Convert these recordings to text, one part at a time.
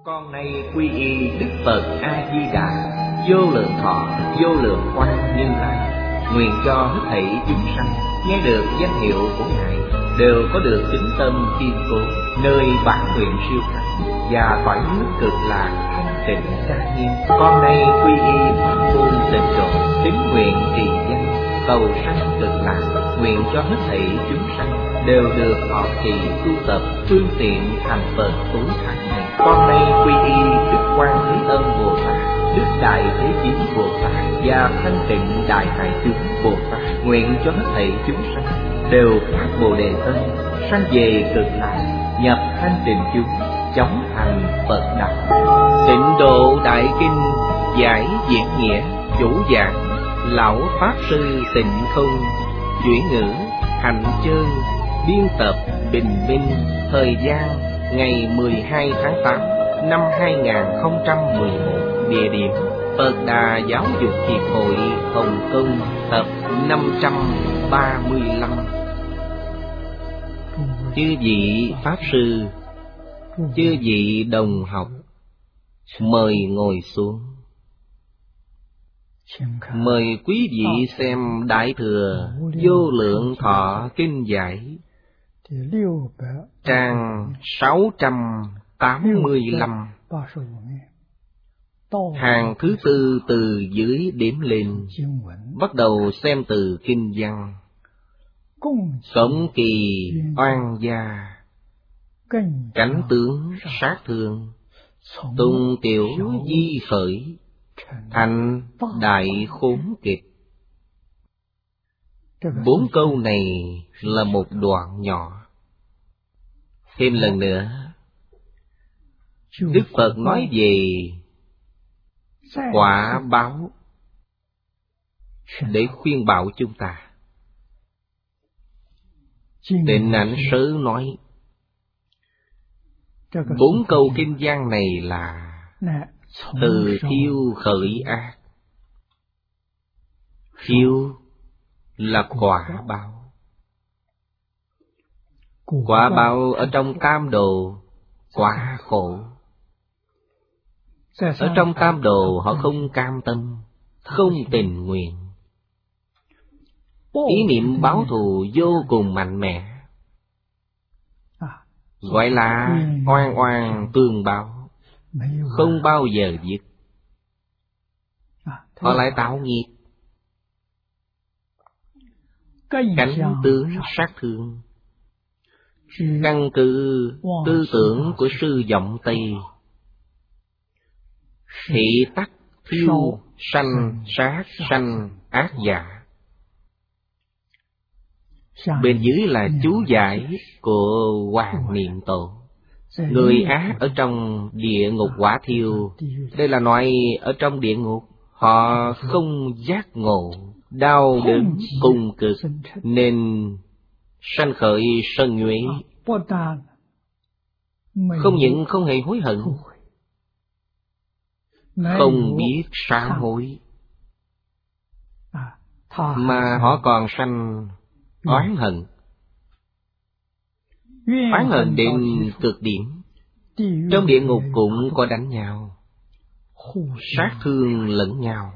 Con nay quy y Đức Phật A Di Đà, vô lượng thọ, vô lượng quang Như Lai. Nguyện cho hết thảy chúng sanh nghe được danh hiệu của Ngài đều có được tín tâm kiên cố, nơi bản nguyện siêu thắng và cõi nước cực lạc thanh tịnh trang nghiêm. Con nay quy y pháp môn tịnh độ, tín nguyện trì danh cầu sanh cực lạc. Nguyện cho hết thảy chúng sanh đều được họ trì tu tập phương tiện thành Phật tối thắng này. Con nay quy y Đức Quan Thế Âm Bồ Tát, Đức Đại Thế Chí Bồ Tát và Thanh Tịnh Đại Hải Chúng Bồ Tát. Nguyện cho hết thảy chúng sanh đều phát Bồ Đề tâm, sanh về cực lạc, nhập thanh tịnh chúng, chóng thành Phật đạo. Tịnh Độ Đại Kinh giải diễn nghĩa, chủ giảng lão pháp sư Tịnh Không, chuyển ngữ Hạnh Chơn, biên tập Bình Minh. Thời gian ngày 12 tháng 8 năm 2011. Địa điểm Phật Đà Giáo dục Hiệp hội Hồng Kông, tập 535. Chư vị pháp sư, chư vị đồng học, mời ngồi xuống. Mời quý vị xem Đại Thừa Vô Lượng Thọ Kinh Giải, trang 685, hàng thứ tư từ dưới đếm lên. Bắt đầu xem từ kinh văn. Cổng kỳ oan gia, cánh tướng sát thương, tung tiểu di khởi, thành đại khốn kịch. 4 câu này là một đoạn nhỏ. Thêm lần nữa, Đức Phật nói về quả báo để khuyên bảo chúng ta. Tịnh Ảnh Sớ nói 4 câu kinh văn này là từ thiêu khởi ác. Thiêu là quả báo. Quả báo ở trong tam đồ quá khổ. Ở trong tam đồ họ không cam tâm, không tình nguyện. Ý niệm báo thù vô cùng mạnh mẽ, gọi là oan oan tương báo, không bao giờ dứt. Họ lại tạo nghiệp. Cánh tướng sát thương, căn cứ tư tưởng của sư vọng Tây. Thị tắc thiêu sanh sát sanh ác giả. Bên dưới là chú giải của Hoàng Niệm Tổ. Người ác ở trong địa ngục quả thiêu. Đây là nói ở trong địa ngục họ không giác ngộ, đau đớn cùng cực, nên sanh khởi sân nhuế. Không những không hề hối hận, không biết sám hối, mà họ còn sanh oán hận. Oán hận đến cực điểm. Trong địa ngục cũng có đánh nhau, sát thương lẫn nhau,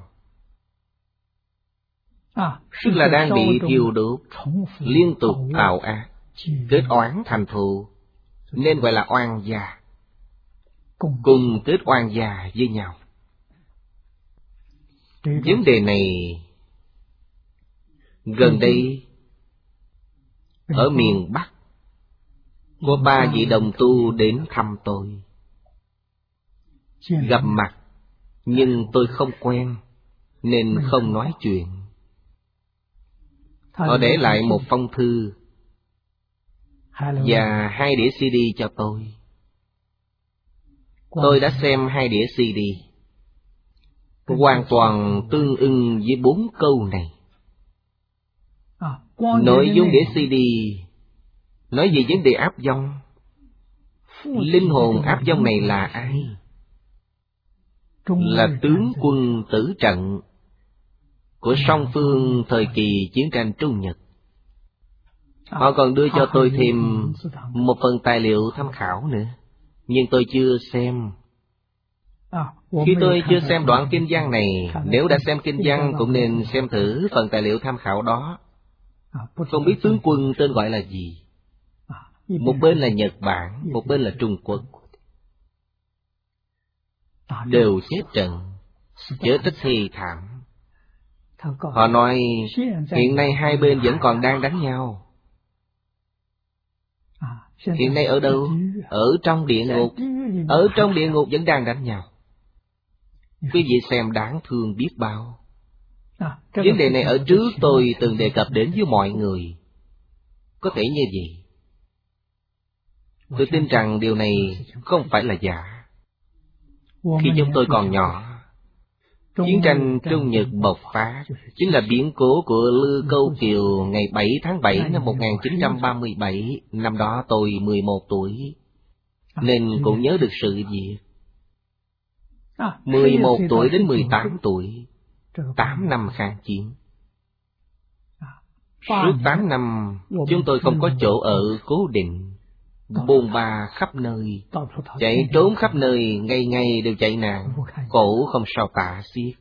tức là đang bị thiêu đốt, liên tục tạo ác, kết oán thành thù, nên gọi là oan gia, cùng kết oan gia với nhau. Vấn đề này gần đây ở miền Bắc có 3 vị đồng tu đến thăm tôi. Gặp mặt nhưng tôi không quen nên không nói chuyện. Họ để lại một phong thư và 2 đĩa CD cho tôi. Tôi đã xem 2 đĩa CD, hoàn toàn tương ưng với 4 câu này. Nội dung đĩa CD nói về vấn đề áp vong. Linh hồn áp vong này là ai? Là tướng quân tử trận của song phương thời kỳ chiến tranh Trung Nhật. Họ còn đưa cho tôi thêm một phần tài liệu tham khảo nữa, nhưng tôi chưa xem, Khi tôi chưa xem đoạn kinh văn này, nếu đã xem kinh văn cũng nên xem thử phần tài liệu tham khảo đó. Không biết tướng quân tên gọi là gì. Một bên là Nhật Bản, một bên là Trung Quốc. Đều chết trận, chết rất thê thảm. Họ nói hiện nay hai bên vẫn còn đang đánh nhau. Hiện nay ở đâu? Ở trong địa ngục. Ở trong địa ngục vẫn đang đánh nhau. Quý vị xem đáng thương biết bao. Vấn đề này ở trước tôi từng đề cập đến với mọi người. Có thể như vậy. Tôi tin rằng điều này không phải là giả. Khi chúng tôi còn nhỏ, chiến tranh Trung Nhật bộc phát chính là biến cố của Lư Câu Kiều ngày 7 tháng 7 năm 1937. Năm đó tôi 11 tuổi, nên cũng nhớ được sự việc. 11 tuổi đến 18 tuổi, 8 năm kháng chiến. Suốt 8 năm, chúng tôi không có chỗ ở cố định, bôn ba khắp nơi, chạy trốn khắp nơi, ngày ngày đều chạy nạn, khổ không sao tả xiết.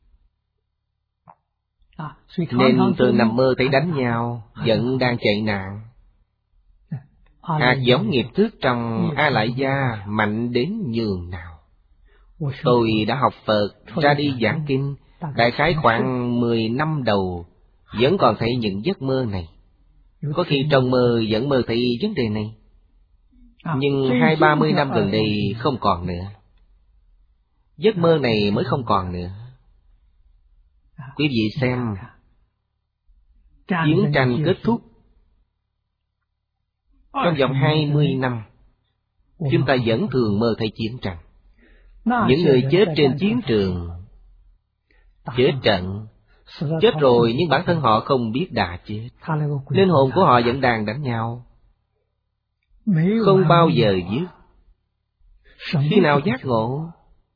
Nên tôi nằm mơ thấy đánh nhau, vẫn đang chạy nạn. Hạt giống nghiệp thức trong A Lại Gia mạnh đến nhường nào. Tôi đã học Phật, ra đi giảng kinh, đại khái khoảng 10 năm đầu, vẫn còn thấy những giấc mơ này. Có khi trong mơ vẫn mơ thấy vấn đề này. Nhưng 20-30 năm gần đây không còn nữa. Giấc mơ này mới không còn nữa. Quý vị xem, chiến tranh kết thúc trong vòng 20 năm, chúng ta vẫn thường mơ thấy chiến tranh. Những người chết trên chiến trường, chết trận, chết rồi nhưng bản thân họ không biết đã chết. Linh hồn của họ vẫn đang đánh nhau, không bao giờ dứt. Khi nào giác ngộ?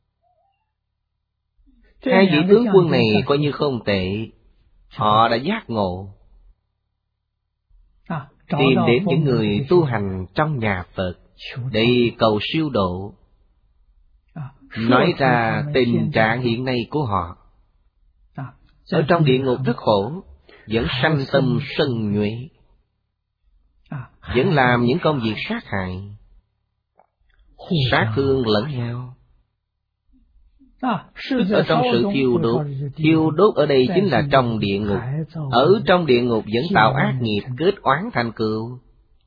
Hai vị tướng quân này coi như không tệ. Họ đã giác ngộ, tìm đến những người tu hành trong nhà Phật để cầu siêu độ, nói ra tình trạng hiện nay của họ. Ở trong địa ngục rất khổ, vẫn sanh tâm sân nhuệ, vẫn làm những công việc sát hại, sát thương lẫn nhau. Tức ở trong sự thiêu đốt ở đây chính là trong địa ngục. Ở trong địa ngục vẫn tạo ác nghiệp, kết oán thành cừu.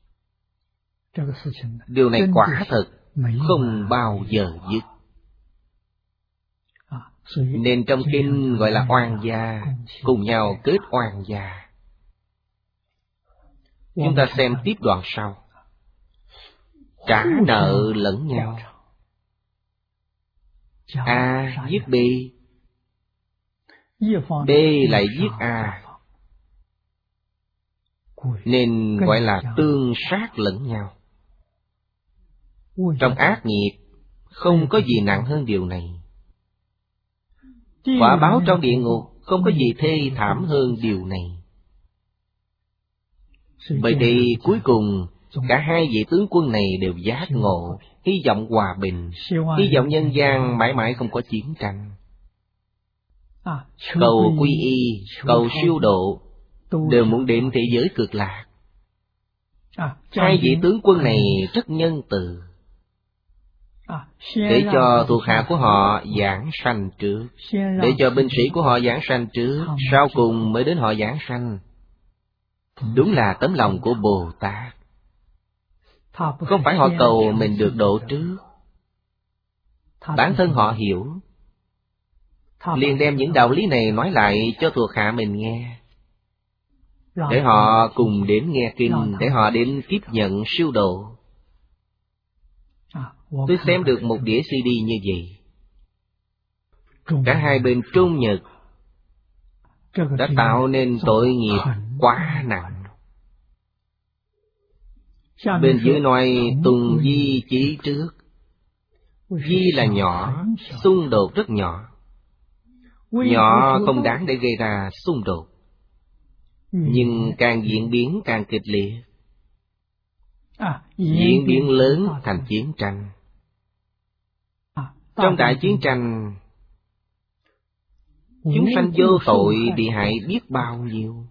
Điều này quả thật không bao giờ dứt. Nên trong kinh gọi là oan gia, cùng nhau kết oan gia. Chúng ta xem tiếp đoạn sau. Trả nợ lẫn nhau. A giết B, B lại giết A, nên gọi là tương sát lẫn nhau. Trong ác nghiệp không có gì nặng hơn điều này. Quả báo trong địa ngục không có gì thê thảm hơn điều này. Bởi thì cuối cùng cả hai vị tướng quân này đều giác ngộ, hy vọng hòa bình, hy vọng nhân gian mãi mãi không có chiến tranh. Cầu quy y, cầu siêu độ, đều muốn đến thế giới cực lạc. Hai vị tướng quân này rất nhân từ, để cho thuộc hạ của họ giảng sanh trước, để cho binh sĩ của họ giảng sanh trước, sau cùng mới đến họ giảng sanh. Đúng là tấm lòng của Bồ Tát. Không phải họ cầu mình được độ trước. Bản thân họ hiểu, liền đem những đạo lý này nói lại cho thuộc hạ mình nghe, để họ cùng đến nghe kinh, để họ đến tiếp nhận siêu độ. Tôi xem được một đĩa CD như vậy. Cả hai bên Trung Nhật đã tạo nên tội nghiệp quá nặng. Bên dưới nói tùng di chí trước. Di là nhỏ, xung đột rất nhỏ. Nhỏ không đáng để gây ra xung đột, nhưng càng diễn biến càng kịch liệt, diễn biến lớn thành chiến tranh. Trong đại chiến tranh, chúng sanh vô tội bị hại biết bao nhiêu.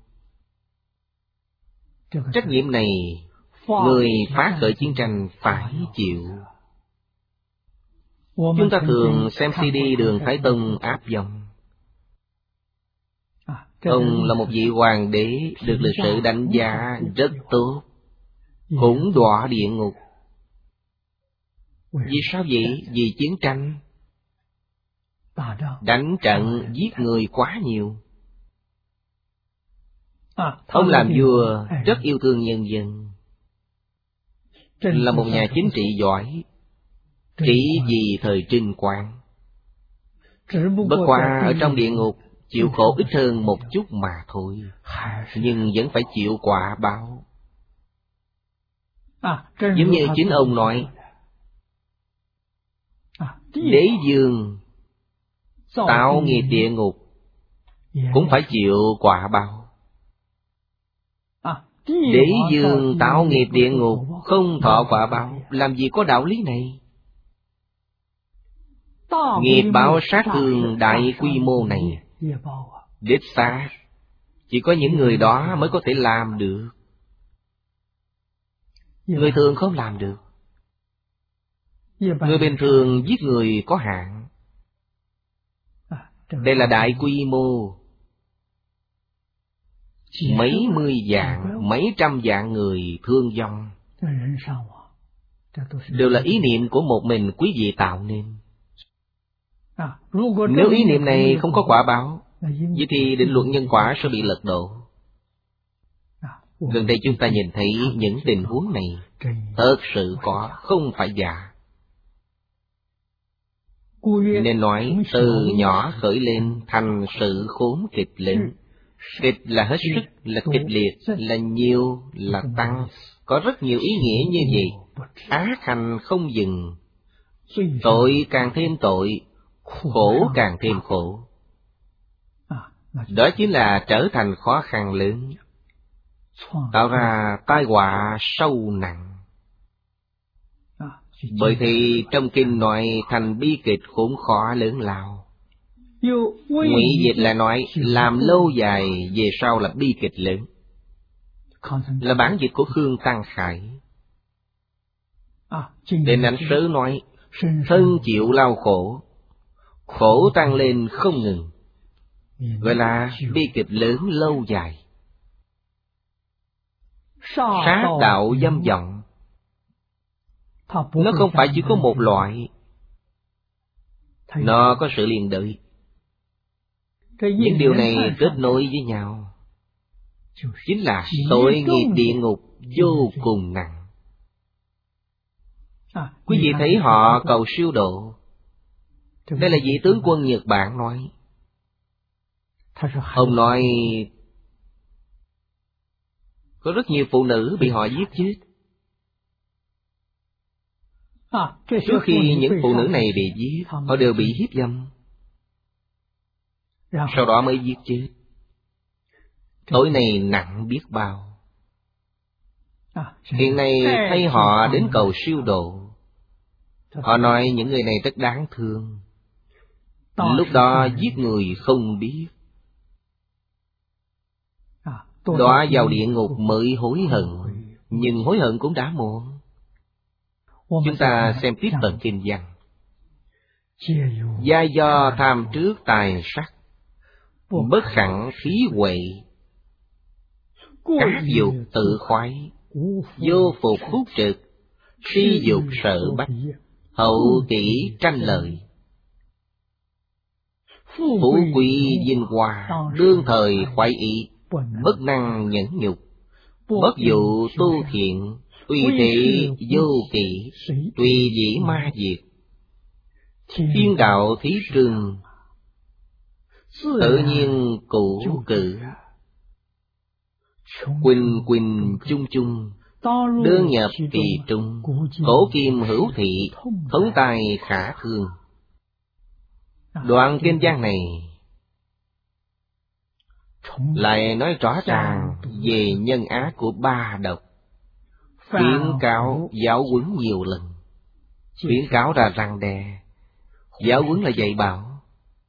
Trách nhiệm này người phá khởi chiến tranh phải chịu. Chúng ta thường xem CD Đường Thái Tông áp vong. Ông là một vị hoàng đế được lịch sử đánh giá rất tốt, cũng đọa địa ngục. Vì sao vậy? Vì chiến tranh. Đánh trận giết người quá nhiều. Ông làm vua rất yêu thương nhân dân, là một nhà chính trị giỏi, chỉ vì thời Trinh Quang. Bất qua ở trong địa ngục chịu khổ ít hơn một chút mà thôi, nhưng vẫn phải chịu quả báo. Giống như chính ông nói, đế vương tạo nghiệp địa ngục cũng phải chịu quả báo. Đế vương tạo nghiệp địa ngục không thọ quả báo, làm gì có đạo lý này? Nghiệp báo sát thương đại quy mô này, đích xác chỉ có những người đó mới có thể làm được. Người thường không làm được. Người bình thường giết người có hạn. Đây là đại quy mô, mấy mươi vạn, mấy trăm vạn người thương vong, đều là ý niệm của một mình quý vị tạo nên. Nếu ý niệm này không có quả báo, vậy thì định luật nhân quả sẽ bị lật đổ. Gần đây chúng ta nhìn thấy những tình huống này thật sự có, không phải giả. Nên nói từ nhỏ khởi lên thành sự khốn kịch lớn. Kịch là hết sức, là kịch liệt, là nhiều, là tăng. Có rất nhiều ý nghĩa như vậy. Ác hành không dừng, tội càng thêm tội, khổ càng thêm khổ. Đó chính là trở thành khó khăn lớn, tạo ra tai họa sâu nặng. Bởi thì trong kinh nói thành bi kịch khốn khó lớn lao. Ngụy dịch là nói làm lâu dài về sau là bi kịch lớn, là bản dịch của Khương Tăng Khải. Đến Ảnh Sớ nói thân chịu lao khổ, khổ tăng lên không ngừng, gọi là bi kịch lớn lâu dài. Sát đạo dâm vọng, nó không phải chỉ có một loại, nó có sự liền đợi. Những điều này kết nối với nhau, chính là tội nghiệp địa ngục vô cùng nặng. Quý vị thấy họ cầu siêu độ. Đây là vị tướng quân Nhật Bản nói. Ông nói có rất nhiều phụ nữ bị họ giết chết. Trước khi những phụ nữ này bị giết, họ đều bị hiếp dâm, sau đó mới giết chết. Tội này nặng biết bao. Hiện nay thấy họ đến cầu siêu độ, họ nói những người này rất đáng thương. Lúc đó giết người không biết, đọa vào địa ngục mới hối hận, nhưng hối hận cũng đã muộn. Chúng ta xem tiếp tận kinh văn. Gia do tham trước tài sắc, bất khẳng khí huệ, các dục tự khoái, vô phục khúc trực, si dục sợ bách, hậu kỷ tranh lợi. Phú quý vinh hoa, đương thời khoái ý, bất năng nhẫn nhục, bất dụ tu thiện, tùy thị vô kỷ, tùy dĩ ma diệt. Thiên đạo thí trừng, tự nhiên cụ cử. Quỳnh quỳnh chung chung, đương nhập kỳ trung, cổ kim hữu thị, thống tài khả thương. Đoạn kinh văn này lại nói rõ ràng về nhân ác của ba độc, khuyến cáo giáo huấn nhiều lần, khuyến cáo ra răng đe, Giáo huấn là dạy bảo.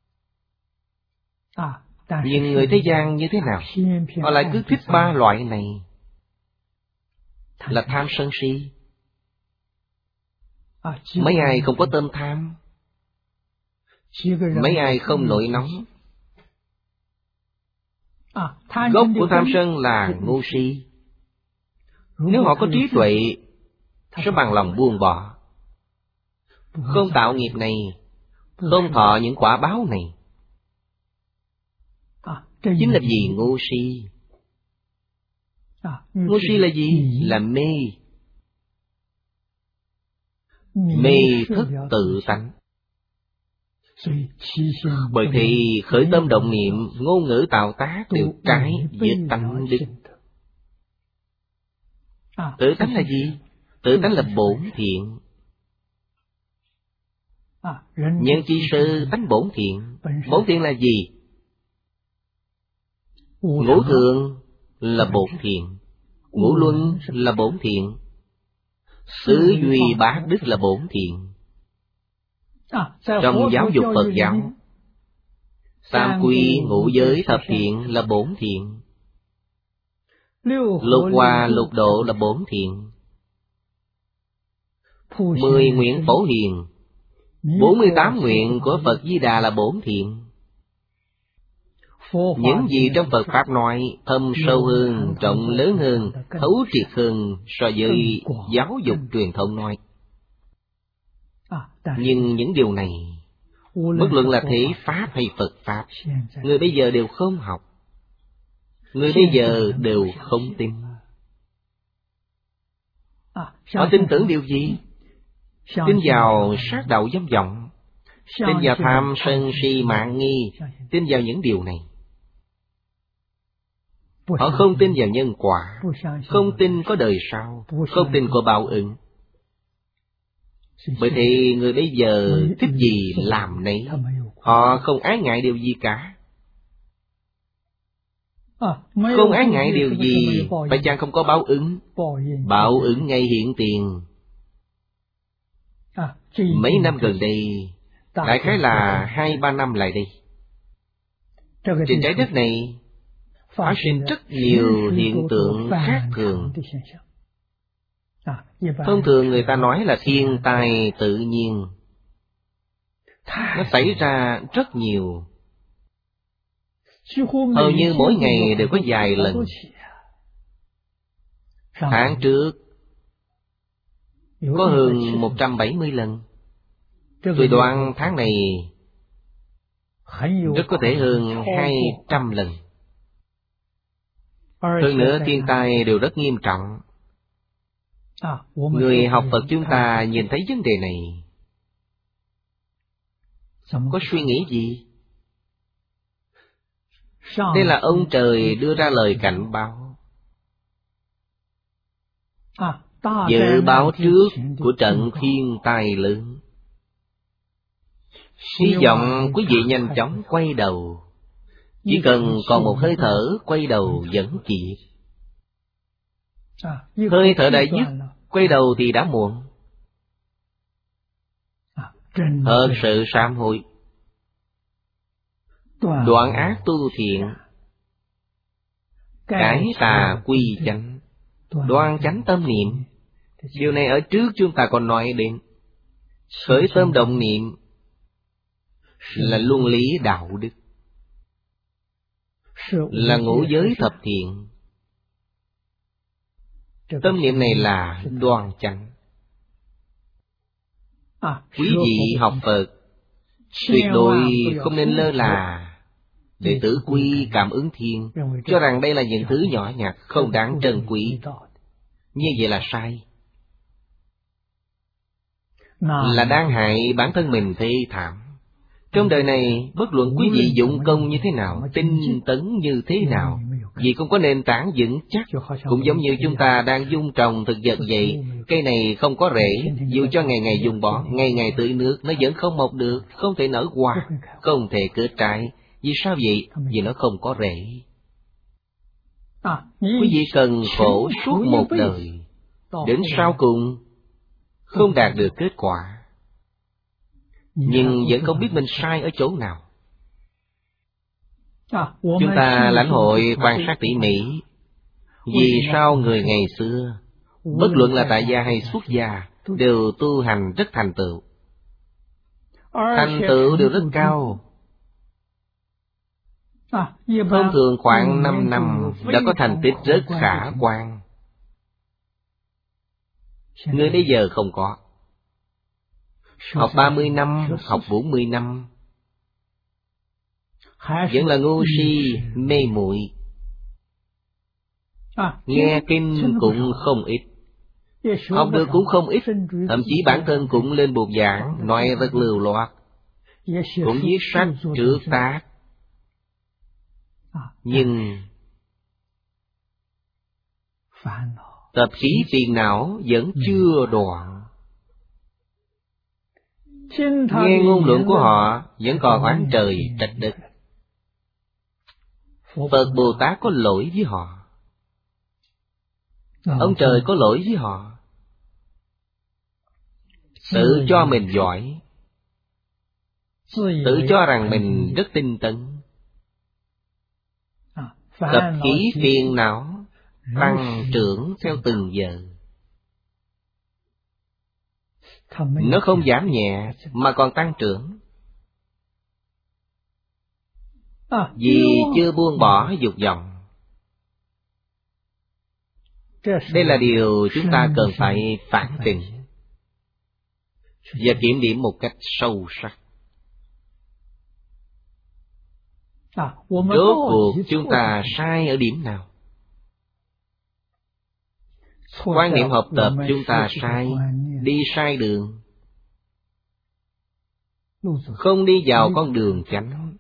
Nhưng người thế gian như thế nào? Họ lại cứ thích ba loại này, là tham sân si. Mấy ai không có tâm tham? Mấy ai không nổi nóng? Gốc của tham sân là ngu si. Nếu họ có trí tuệ, sẽ bằng lòng buông bỏ, không tạo nghiệp này, không thọ những quả báo này. Chính là gì? Ngu si. Ngu si là gì? Là mê. Mê thức tự tánh. Bởi thì khởi tâm động niệm, ngôn ngữ tạo tác đều trái với tánh đức. Tự tánh là gì? Tự tánh là bổn thiện. Nhân chi sư tánh bổn thiện. Bổn thiện là gì? Ngũ thường là bổn thiện, ngũ luân là bổn thiện, xứ duy bát đức là bổn thiện. Trong giáo dục Phật giáo, tam quy ngũ giới thập thiện là bổn thiện, lục hòa lục độ là bổn thiện, 10 nguyện phổ hiền, 48 nguyện của Phật Di Đà là bổn thiện. Những gì trong Phật Pháp nói thâm sâu hơn, rộng lớn hơn, thấu triệt hơn so với giáo dục truyền thống nói. Nhưng những điều này, bất luận là thế Pháp hay Phật Pháp, người bây giờ đều không học. Người bây giờ đều không tin. Họ tin tưởng điều gì? Tin vào sát đạo dâm vọng, tin vào tham sân si mạng nghi, tin vào những điều này. Họ không tin vào nhân quả, không tin có đời sau, không tin có báo ứng. Bởi thì người bây giờ thích gì làm nấy, họ không ái ngại điều gì cả. Không ái ngại điều gì, phải chăng không có báo ứng? Báo ứng ngay hiện tiền. Mấy năm gần đây, đại khái là 2-3 năm lại đây, trên trái đất này phát sinh rất nhiều hiện tượng khác thường. Thông thường người ta nói là thiên tai tự nhiên. Nó xảy ra rất nhiều, hầu như mỗi ngày đều có vài lần. Tháng trước có hơn 170 lần. Tôi đoán tháng này rất có thể hơn 200 lần. Hơn nữa thiên tai đều rất nghiêm trọng. Người học Phật chúng ta nhìn thấy vấn đề này, có suy nghĩ gì? Đây là ông trời đưa ra lời cảnh báo, dự báo trước của trận thiên tai lớn. Hy vọng quý vị nhanh chóng quay đầu. Chỉ cần còn một hơi thở, quay đầu vẫn kịp. Hơi thở đã dứt, quay đầu thì đã muộn. Thật sự sám hối, đoạn ác tu thiện, cải tà quy chánh, đoan chánh tâm niệm. Điều này ở trước chúng ta còn nói đến. Khởi tâm động niệm là luân lý đạo đức, là ngũ giới thập thiện. Tâm niệm này là đoan chánh. Quý vị học Phật tuyệt đối không nên lơ là. Đệ tử quy cảm ứng thiên, cho rằng đây là những thứ nhỏ nhặt không đáng trân quý. Như vậy là sai, là đang hại bản thân mình thê thảm. Trong đời này, bất luận quý vị dụng công như thế nào, tinh tấn như thế nào, vì không có nền tảng vững chắc. Cũng giống như chúng ta đang dung trồng thực vật vậy. Cây này không có rễ, dù cho ngày ngày dùng bón, ngày ngày tưới nước, nó vẫn không mọc được, không thể nở hoa, không thể kết trái. Vì sao vậy? Vì nó không có rễ. Quý vị cần khổ suốt một đời, đến sau cùng không đạt được kết quả. nhưng vẫn không biết mình sai ở chỗ nào. Chúng ta lãnh hội quan sát tỉ mỉ. Vì sao người ngày xưa, bất luận là tại gia hay xuất gia, đều tu hành rất thành tựu. Thành tựu đều rất cao. Thông thường khoảng 5 năm đã có thành tích rất khả quan. Người bây giờ không có. Học 30 năm, học 40 năm, vẫn là ngu si, mê muội. Nghe kinh cũng không ít, học được cũng không ít. Thậm chí bản thân cũng lên bục giảng, nói rất lưu loát, cũng viết sách trước tác. Nhưng tập khí phiền não vẫn chưa đoạn. Nghe ngôn luận của họ vẫn còn oán trời trách đất. Phật Bồ Tát có lỗi với họ, ông trời có lỗi với họ. Tự cho mình giỏi, tự cho rằng mình rất tinh tấn. Tập khí phiền não tăng trưởng theo từng giờ. Nó không giảm nhẹ mà còn tăng trưởng. Vì chưa buông bỏ dục vọng. Đây là điều chúng ta cần phải phản tỉnh và kiểm điểm một cách sâu sắc. Rốt cuộc chúng ta sai ở điểm nào? Quan niệm học tập chúng ta sai, đi sai đường, không đi vào con đường chánh.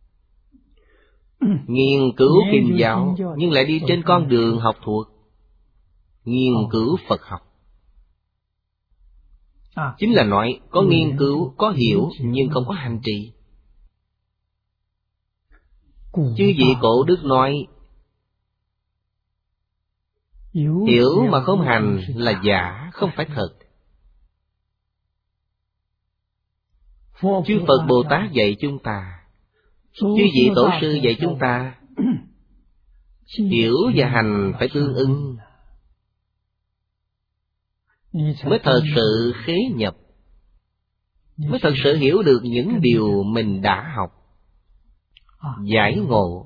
Nghiên cứu kinh giáo nhưng lại đi trên con đường học thuộc, nghiên cứu Phật học. Chính là nói có nghiên cứu, có hiểu nhưng không có hành trì. Chư vị cổ đức nói, hiểu mà không hành là giả, không phải thật. Chư Phật Bồ Tát dạy chúng ta, chư vị tổ sư dạy chúng ta, hiểu và hành phải tương ưng, mới thật sự khế nhập, mới thật sự hiểu được những điều mình đã học. Giải ngộ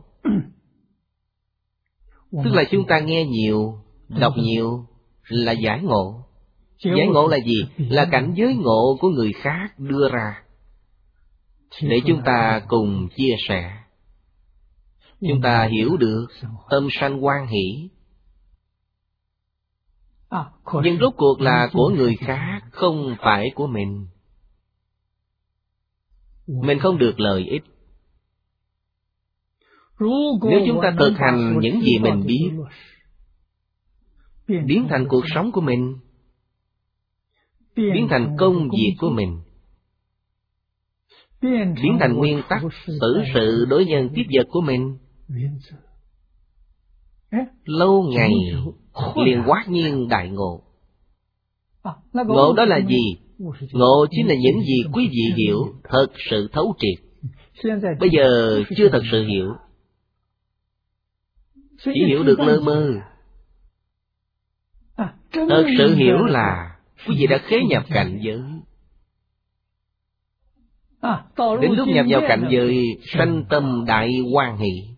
tức là chúng ta nghe nhiều, đọc nhiều là giải ngộ. Giải ngộ là gì? Là cảnh giới ngộ của người khác đưa ra để chúng ta cùng chia sẻ. Chúng ta hiểu được, tâm sanh hoan hỷ. Nhưng rốt cuộc là của người khác, không phải của mình. Mình không được lợi ích. Nếu chúng ta thực hành những gì mình biết, biến thành cuộc sống của mình, biến thành công việc của mình, biến thành nguyên tắc xử sự đối nhân tiếp vật của mình, lâu ngày liền quát nhiên đại ngộ. Ngộ đó là gì? Ngộ chính là những gì quý vị hiểu thật sự thấu triệt. Bây giờ chưa thật sự hiểu, chỉ hiểu được lơ mơ. Thật sự hiểu là quý vị đã khế nhập cảnh giới. Đến lúc nhập vào cảnh giới, sanh tâm đại hoan hỷ,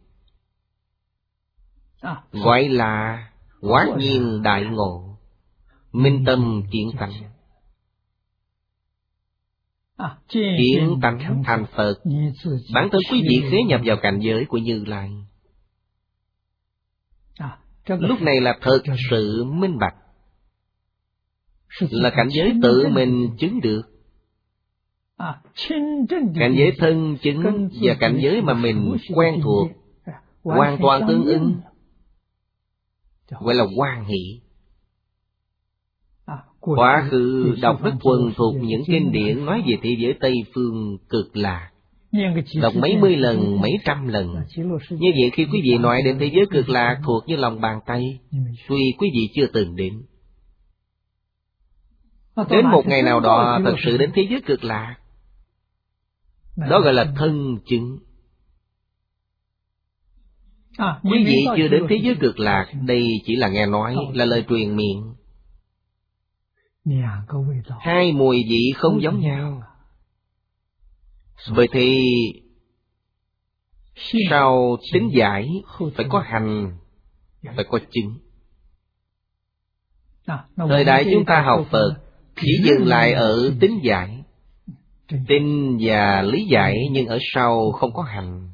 gọi là quát nhiên đại ngộ, minh tâm kiến tánh. Kiến tánh thành Phật. Bản thân quý vị khế nhập vào cảnh giới của Như Lai. Lúc này là thật sự minh bạch, là cảnh giới tự mình chứng được. Cảnh giới thân chứng và cảnh giới mà mình quen thuộc hoàn toàn tương ứng, gọi là hoan hỷ. Quá khứ đọc rất thuần thục những kinh điển nói về thế giới Tây Phương cực lạc, đọc mấy mươi lần, mấy trăm lần. Như vậy khi quý vị nói đến thế giới cực lạc thuộc như lòng bàn tay, tuy quý vị chưa từng đến. Đến một ngày nào đó thật sự đến thế giới cực lạc, Đó gọi là thân chứng. Quý vị chưa đến thế giới cực lạc, đây chỉ là nghe nói, là lời truyền miệng. Hai mùi vị không giống nhau. Bởi thì sau tính giải phải có hành, phải có chứng. Thời đại chúng ta học Phật chỉ dừng lại ở tính giải, tin và lý giải, nhưng ở sau không có hành.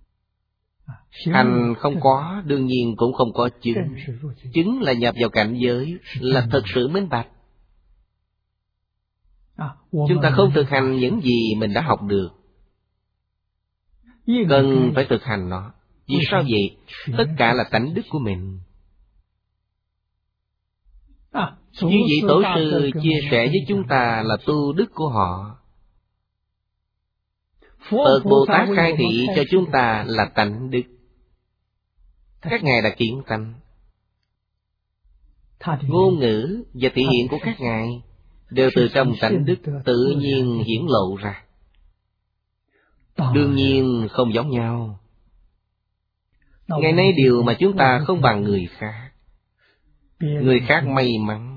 Hành không có, đương nhiên cũng không có chứng. Chứng là nhập vào cảnh giới, là thật sự minh bạch. Chúng ta không thực hành những gì mình đã học được, cần phải thực hành nó. Vì sao vậy? Tất cả là tánh đức của mình. Những vị tổ sư chia sẻ với chúng ta là tu đức của họ. Phật Bồ Tát khai thị cho chúng ta là tánh đức. Các ngài đã kiến tánh. Ngôn ngữ và thể hiện của các ngài đều từ trong tánh đức tự nhiên hiển lộ ra. Đương nhiên không giống nhau. Ngày nay điều mà chúng ta không bằng người khác. Người khác may mắn,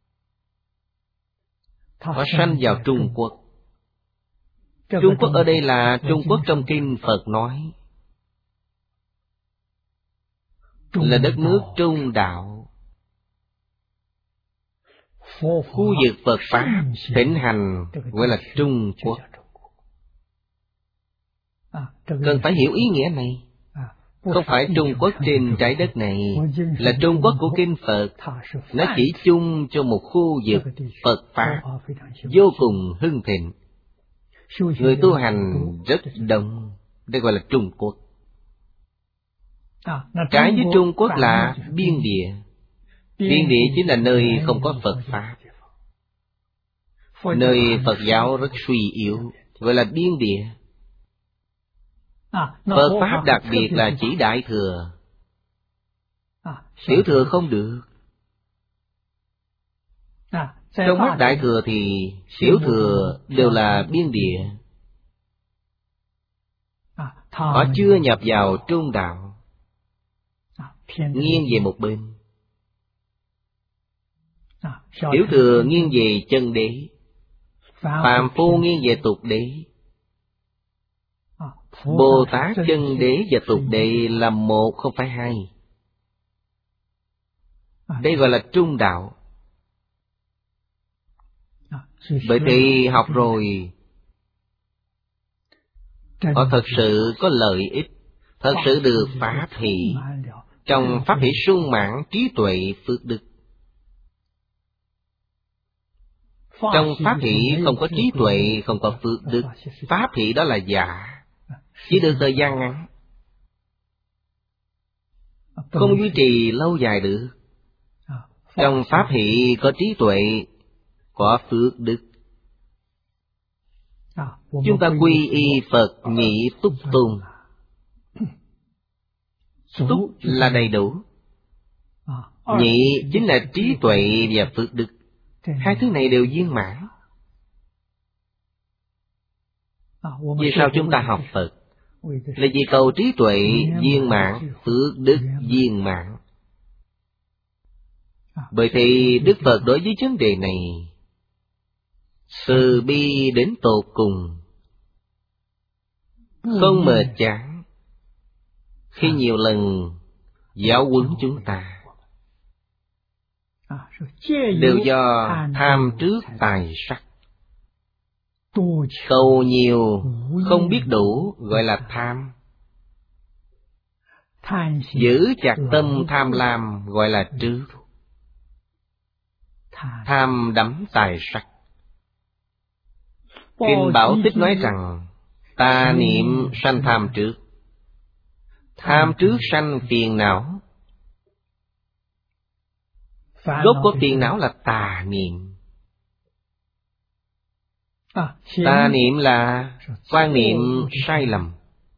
họ sanh vào Trung Quốc. Trung Quốc ở đây là Trung Quốc trong kinh Phật nói là đất nước trung đạo, khu vực Phật Pháp thịnh hành, gọi là Trung Quốc. Cần phải hiểu ý nghĩa này. Không phải Trung Quốc trên trái đất này, là Trung Quốc của kinh Phật. Nó chỉ chung cho một khu vực Phật Pháp vô cùng hưng thịnh. Người tu hành rất đông, đây gọi là Trung Quốc. Trái với Trung Quốc là biên địa. Biên địa chính là nơi không có Phật Pháp, nơi Phật giáo rất suy yếu, gọi là biên địa. Phật Pháp đặc biệt là chỉ Đại Thừa. Tiểu Thừa không được. Trong mắt Đại Thừa thì Tiểu Thừa đều là biên địa. Họ chưa nhập vào trung đạo, nghiêng về một bên. Tiểu Thừa nghiêng về chân đế, phàm phu nghiêng về tục đế. Bồ Tát chân đế và tục đế là một, không phải hai. Đây gọi là trung đạo. Bởi vì học rồi, họ thật sự có lợi ích, thật sự được pháp hỷ. Trong pháp hỷ sung mãn trí tuệ phước đức. Trong pháp hỷ không có trí tuệ, không có phước đức. Pháp hỷ đó là giả, chỉ được thời gian ngắn, không duy trì lâu dài được. Trong pháp hỷ có trí tuệ, có phước đức. Chúng ta quy y Phật nhị túc tôn. Túc là đầy đủ, nhị chính là trí tuệ và phước đức. Hai thứ này đều viên mãn. Vì sao chúng ta học Phật? Là vì cầu trí tuệ viên mãn, phước đức viên mãn. Bởi thì Đức Phật đối với vấn đề này từ bi đến tột cùng, không mệt chán khi nhiều lần giáo huấn chúng ta. Đều do tham trước tài sắc. Cầu nhiều không biết đủ gọi là tham. Giữ chặt tâm tham lam gọi là trước. Tham đắm tài sắc. Kinh Bảo Tích nói rằng tà niệm sanh tham trước. Tham trước sanh phiền não. Gốc của phiền não là tà niệm. Tà niệm là quan niệm sai lầm,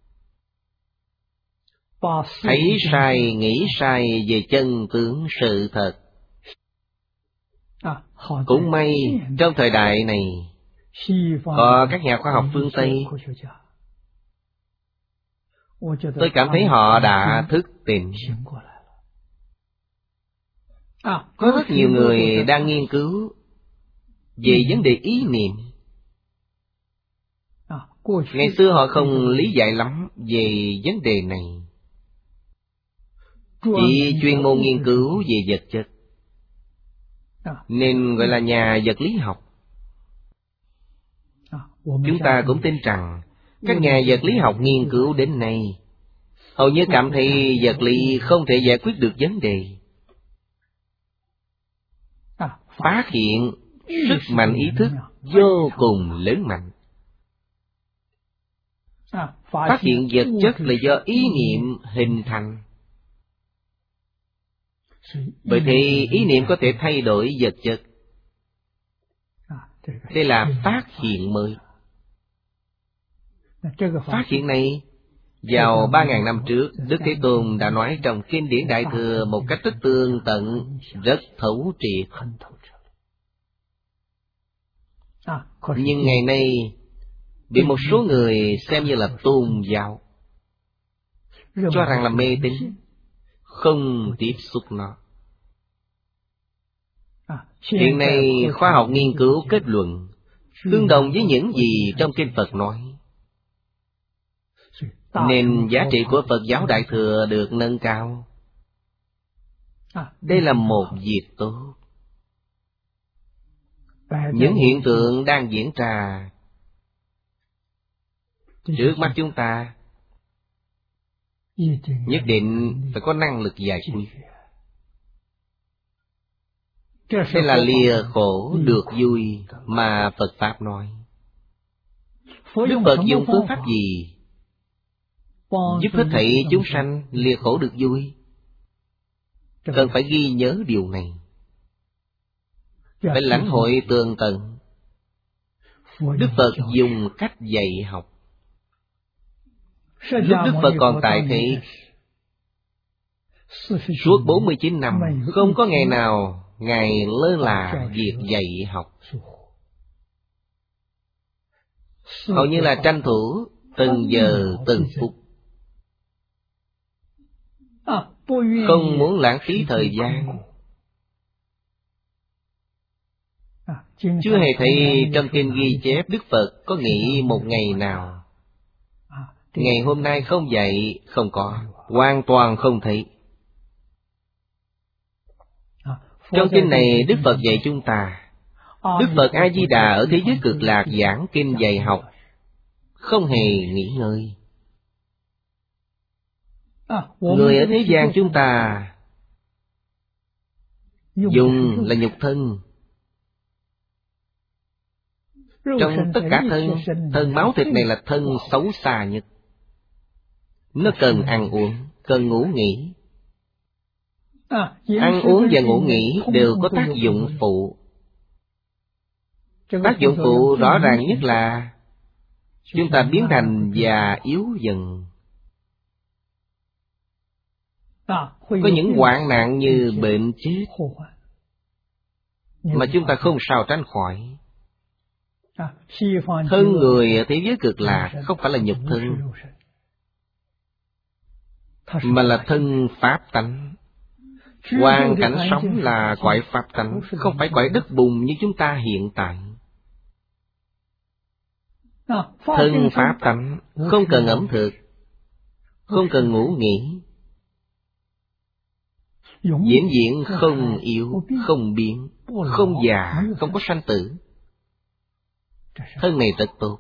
thấy sai, nghĩ sai về chân tướng sự thật. Cũng may trong thời đại này Có các nhà khoa học phương Tây, tôi cảm thấy họ đã thức tỉnh. Có rất nhiều người đang nghiên cứu về vấn đề ý niệm. Ngày xưa họ không lý giải lắm về vấn đề này, chỉ chuyên môn nghiên cứu về vật chất, nên gọi là nhà vật lý học. Chúng ta cũng tin rằng các nhà vật lý học nghiên cứu đến nay hầu như cảm thấy vật lý không thể giải quyết được vấn đề. Phát hiện sức mạnh ý thức vô cùng lớn mạnh. Phát hiện vật chất là do ý niệm hình thành. Bởi thế ý niệm có thể thay đổi vật chất. Đây là phát hiện mới. Phát hiện này vào 3.000 năm trước, Đức Thế Tôn đã nói trong kinh điển Đại Thừa một cách rất tường tận, rất thấu triệt. Nhưng ngày nay bị một số người xem như là tôn giáo, cho rằng là mê tín, không tiếp xúc nó. Hiện nay khoa học nghiên cứu kết luận tương đồng với những gì trong kinh Phật nói, nên giá trị của Phật giáo Đại Thừa được nâng cao. Đây là một việc tốt. Những hiện tượng đang diễn ra trước mắt chúng ta nhất định phải có năng lực giải quyết. Đây là lìa khổ được vui mà Phật Pháp nói. Đức Phật dùng phương pháp gì giúp hết thảy chúng sanh lìa khổ được vui? Cần phải ghi nhớ điều này, phải lãnh hội tường tận. Đức Phật dùng cách dạy học. Lúc Đức Phật còn tại thế, suốt 49 năm không có ngày nào Ngài lơ là việc dạy học. Hầu như là tranh thủ từng giờ từng phút, không muốn lãng phí thời gian. Chưa hề thấy trong kinh ghi chép Đức Phật có nghỉ một ngày nào. Ngày hôm nay không dạy, không có, hoàn toàn không thấy. Trong kinh này Đức Phật dạy chúng ta, Đức Phật A-di-đà ở thế giới cực lạc giảng kinh dạy học, không hề nghỉ ngơi. Người ở thế gian chúng ta dùng là nhục thân. Trong tất cả thân máu thịt này là thân xấu xa nhất. Nó cần ăn uống, cần ngủ nghỉ. Ăn uống và ngủ nghỉ đều có tác dụng phụ. Tác dụng phụ rõ ràng nhất là chúng ta biến thành già yếu dần. Có những hoạn nạn như bệnh chết mà chúng ta không sao tránh khỏi. Thân người ở thế giới cực lạc không phải là nhục thân, mà là thân pháp tánh. Hoàn cảnh sống là cõi pháp tánh, không phải cõi đất bùn như chúng ta hiện tại. Thân pháp tánh không cần ẩm thực, không cần ngủ nghỉ, vĩnh viễn không yếu, không biến, không già, không có sanh tử. Thân này rất tốt.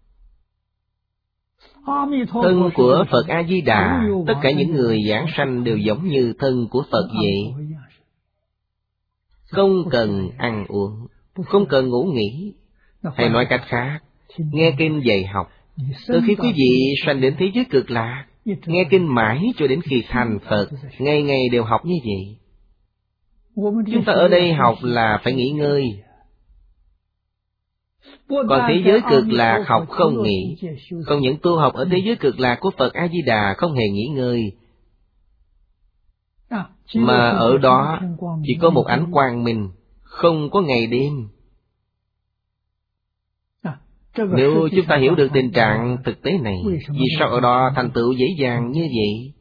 Thân của Phật A-di-đà, tất cả những người giảng sanh đều giống như thân của Phật vậy. Không cần ăn uống, không cần ngủ nghỉ. Hay nói cách khác, nghe kinh dạy học. Từ khi quý vị sanh đến thế giới cực lạc, nghe kinh mãi cho đến khi thành Phật, ngày ngày đều học như vậy. Chúng ta ở đây học là phải nghỉ ngơi. Còn thế giới cực lạc học không nghỉ. Còn những tu học ở thế giới cực lạc của Phật A-di-đà không hề nghỉ ngơi, mà ở đó chỉ có một ánh quang minh, không có ngày đêm. Nếu chúng ta hiểu được tình trạng thực tế này, vì sao ở đó thành tựu dễ dàng như vậy?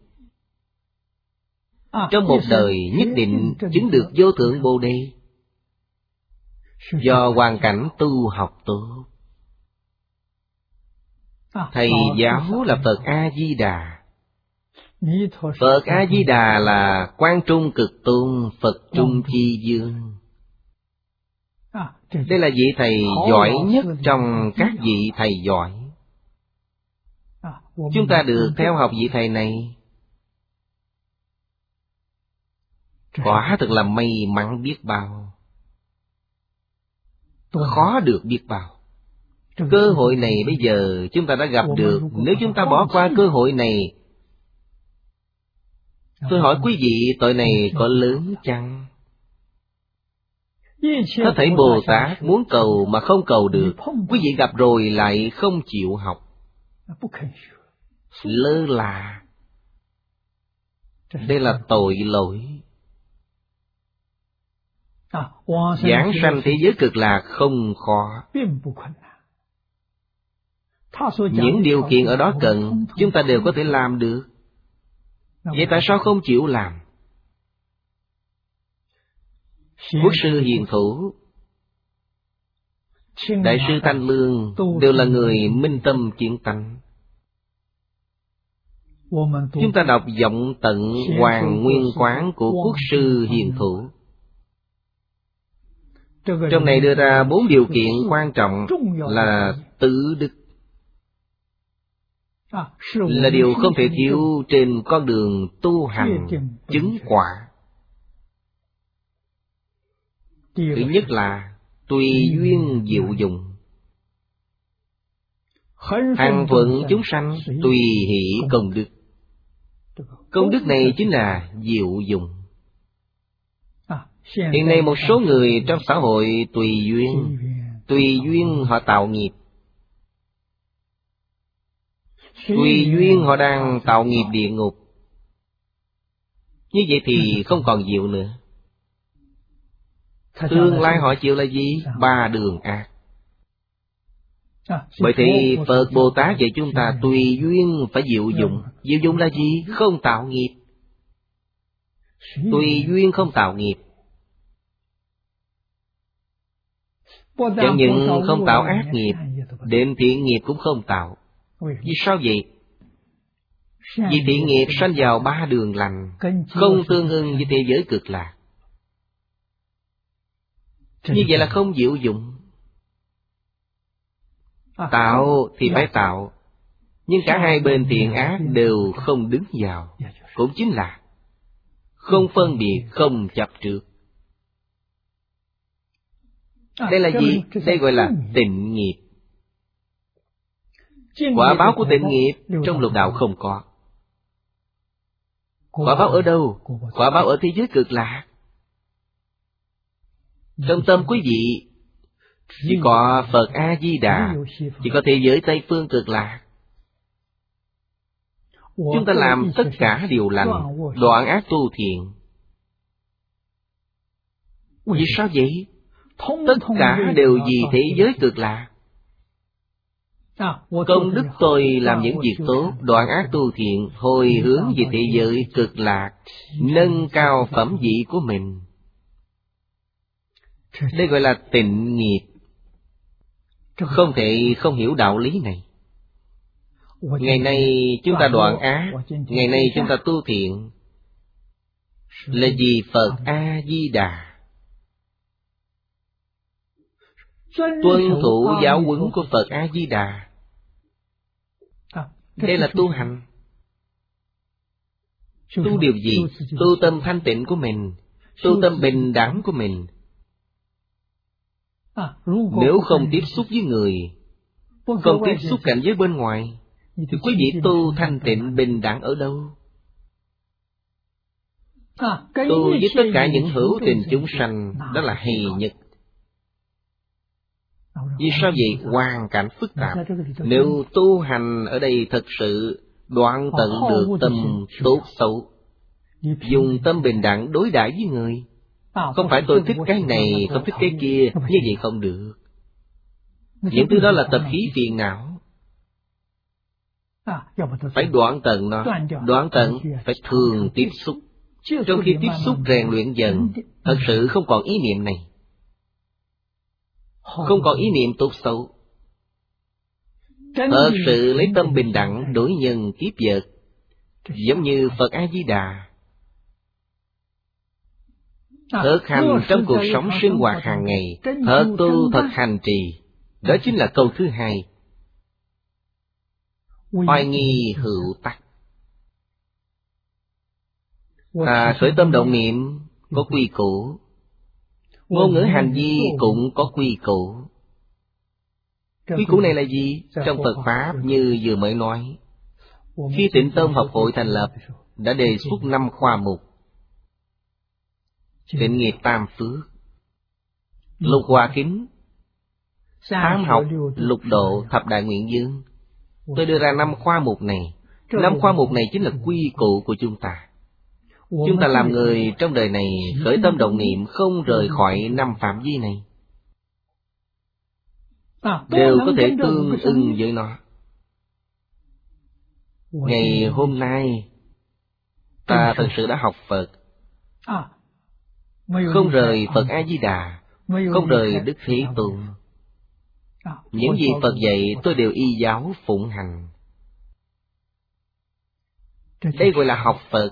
Trong một đời nhất định chứng được vô thượng Bồ Đề, do hoàn cảnh tu học tốt. Thầy giáo là Phật A-di-đà. Phật A-di-đà là Quang Trung Cực Tôn, Phật Trung Chi Dương. Đây là vị thầy giỏi nhất trong các vị thầy giỏi. Chúng ta được theo học vị thầy này, quả thật là may mắn biết bao, khó được biết bao. Cơ hội này bây giờ chúng ta đã gặp được. Nếu chúng ta bỏ qua cơ hội này, tôi hỏi quý vị, tội này có lớn chăng? Hết thảy Bồ Tát muốn cầu mà không cầu được, quý vị gặp rồi lại không chịu học, lơ là. Đây là tội lỗi. Giảng sanh thế giới cực lạc không khó. Những điều kiện ở đó cần, chúng ta đều có thể làm được. Vậy tại sao không chịu làm? Quốc sư Hiền Thủ, Đại sư Thanh Lương đều là người minh tâm kiến tánh. Chúng ta đọc Vọng Tận Hoàng Nguyên Quán của Quốc sư Hiền Thủ. Trong này đưa ra 4 điều kiện quan trọng là tự đức, là điều không thể thiếu trên con đường tu hành chứng quả. Thứ nhất là tùy duyên diệu dụng, hằng thuận chúng sanh, tùy hỷ công đức. Công đức này chính là diệu dụng. Hiện nay một số người trong xã hội tùy duyên họ tạo nghiệp. Tùy duyên họ đang tạo nghiệp địa ngục. Như vậy thì không còn diệu nữa. Tương lai họ chịu là gì? 3 đường ác. Bởi thế Phật Bồ Tát dạy chúng ta tùy duyên phải diệu dụng. Diệu dụng là gì? Không tạo nghiệp. Tùy duyên không tạo nghiệp. Chẳng những không tạo ác nghiệp, đến thiện nghiệp cũng không tạo. Vì sao vậy? Vì thiện nghiệp sanh vào 3 đường lành, không tương ưng với thế giới cực lạc. Như vậy là không diệu dụng. Tạo thì phải tạo, nhưng cả hai bên thiện ác đều không đứng vào, cũng chính là không phân biệt, không chấp trước. Đây là gì? Đây gọi là tịnh nghiệp. Quả báo của tịnh nghiệp trong lục đạo không có. Quả báo ở đâu? Quả báo ở thế giới cực lạc. Trong tâm quý vị chỉ có Phật A-di-đà, chỉ có thế giới Tây Phương cực lạc. Chúng ta làm tất cả điều lành, đoạn ác tu thiện. Vì sao vậy? Tất cả đều vì thế giới cực lạc. Công đức tôi làm những việc tốt, đoạn ác tu thiện, hồi hướng về thế giới cực lạc, nâng cao phẩm vị của mình. Đây gọi là tịnh nghiệp. Không thể không hiểu đạo lý này. Ngày nay chúng ta đoạn ác, ngày nay chúng ta tu thiện, là vì Phật A-di-đà. Tuân thủ giáo huấn của Phật A-di-đà. Đây là tu hành. Tu điều gì? Tu tâm thanh tịnh của mình, tu tâm bình đẳng của mình. Nếu không tiếp xúc với người, không tiếp xúc cảnh giới bên ngoài, thì quý vị tu thanh tịnh bình đẳng ở đâu? Tu với tất cả những hữu tình chúng sanh, đó là hay nhất. Vì sao vậy? Hoàn cảnh phức tạp. Nếu tu hành ở đây thật sự đoạn tận được tâm tốt xấu, dùng tâm bình đẳng đối đãi với người, không phải tôi thích cái này, không thích cái kia, như vậy không được. Những thứ đó là tập khí phiền não, phải đoạn tận nó. Đoạn tận phải thường tiếp xúc. Trong khi tiếp xúc rèn luyện dần, thật sự không còn ý niệm này, không còn ý niệm tốt xấu. Thật sự lấy tâm bình đẳng đối nhân tiếp vật, giống như Phật A-di-đà. Thực hành trong cuộc sống sinh hoạt hàng ngày, thật tu thật hành trì. Đó chính là câu thứ hai. Oai nghi hữu tắc. Khởi tâm động niệm có quy củ, ngôn ngữ hành vi cũng có quy củ. Quy củ này là gì? Trong Phật Pháp như vừa mới nói, khi Tịnh Tông Học hội thành lập, đã đề xuất 5 khoa mục: tịnh nghiệp tam phước, lục hòa kính, tám học, lục độ, thập đại nguyện dương. Tôi đưa ra 5 khoa mục này. 5 khoa mục này chính là quy củ của chúng ta. Chúng ta làm người trong đời này, khởi tâm động niệm không rời khỏi 5 phạm vi này, đều có thể tương ưng với nó. Ngày hôm nay ta thật sự đã học Phật, không rời Phật A-di-đà, không rời Đức Thế Tôn. Những gì Phật dạy tôi đều y giáo phụng hành. Đây gọi là học Phật.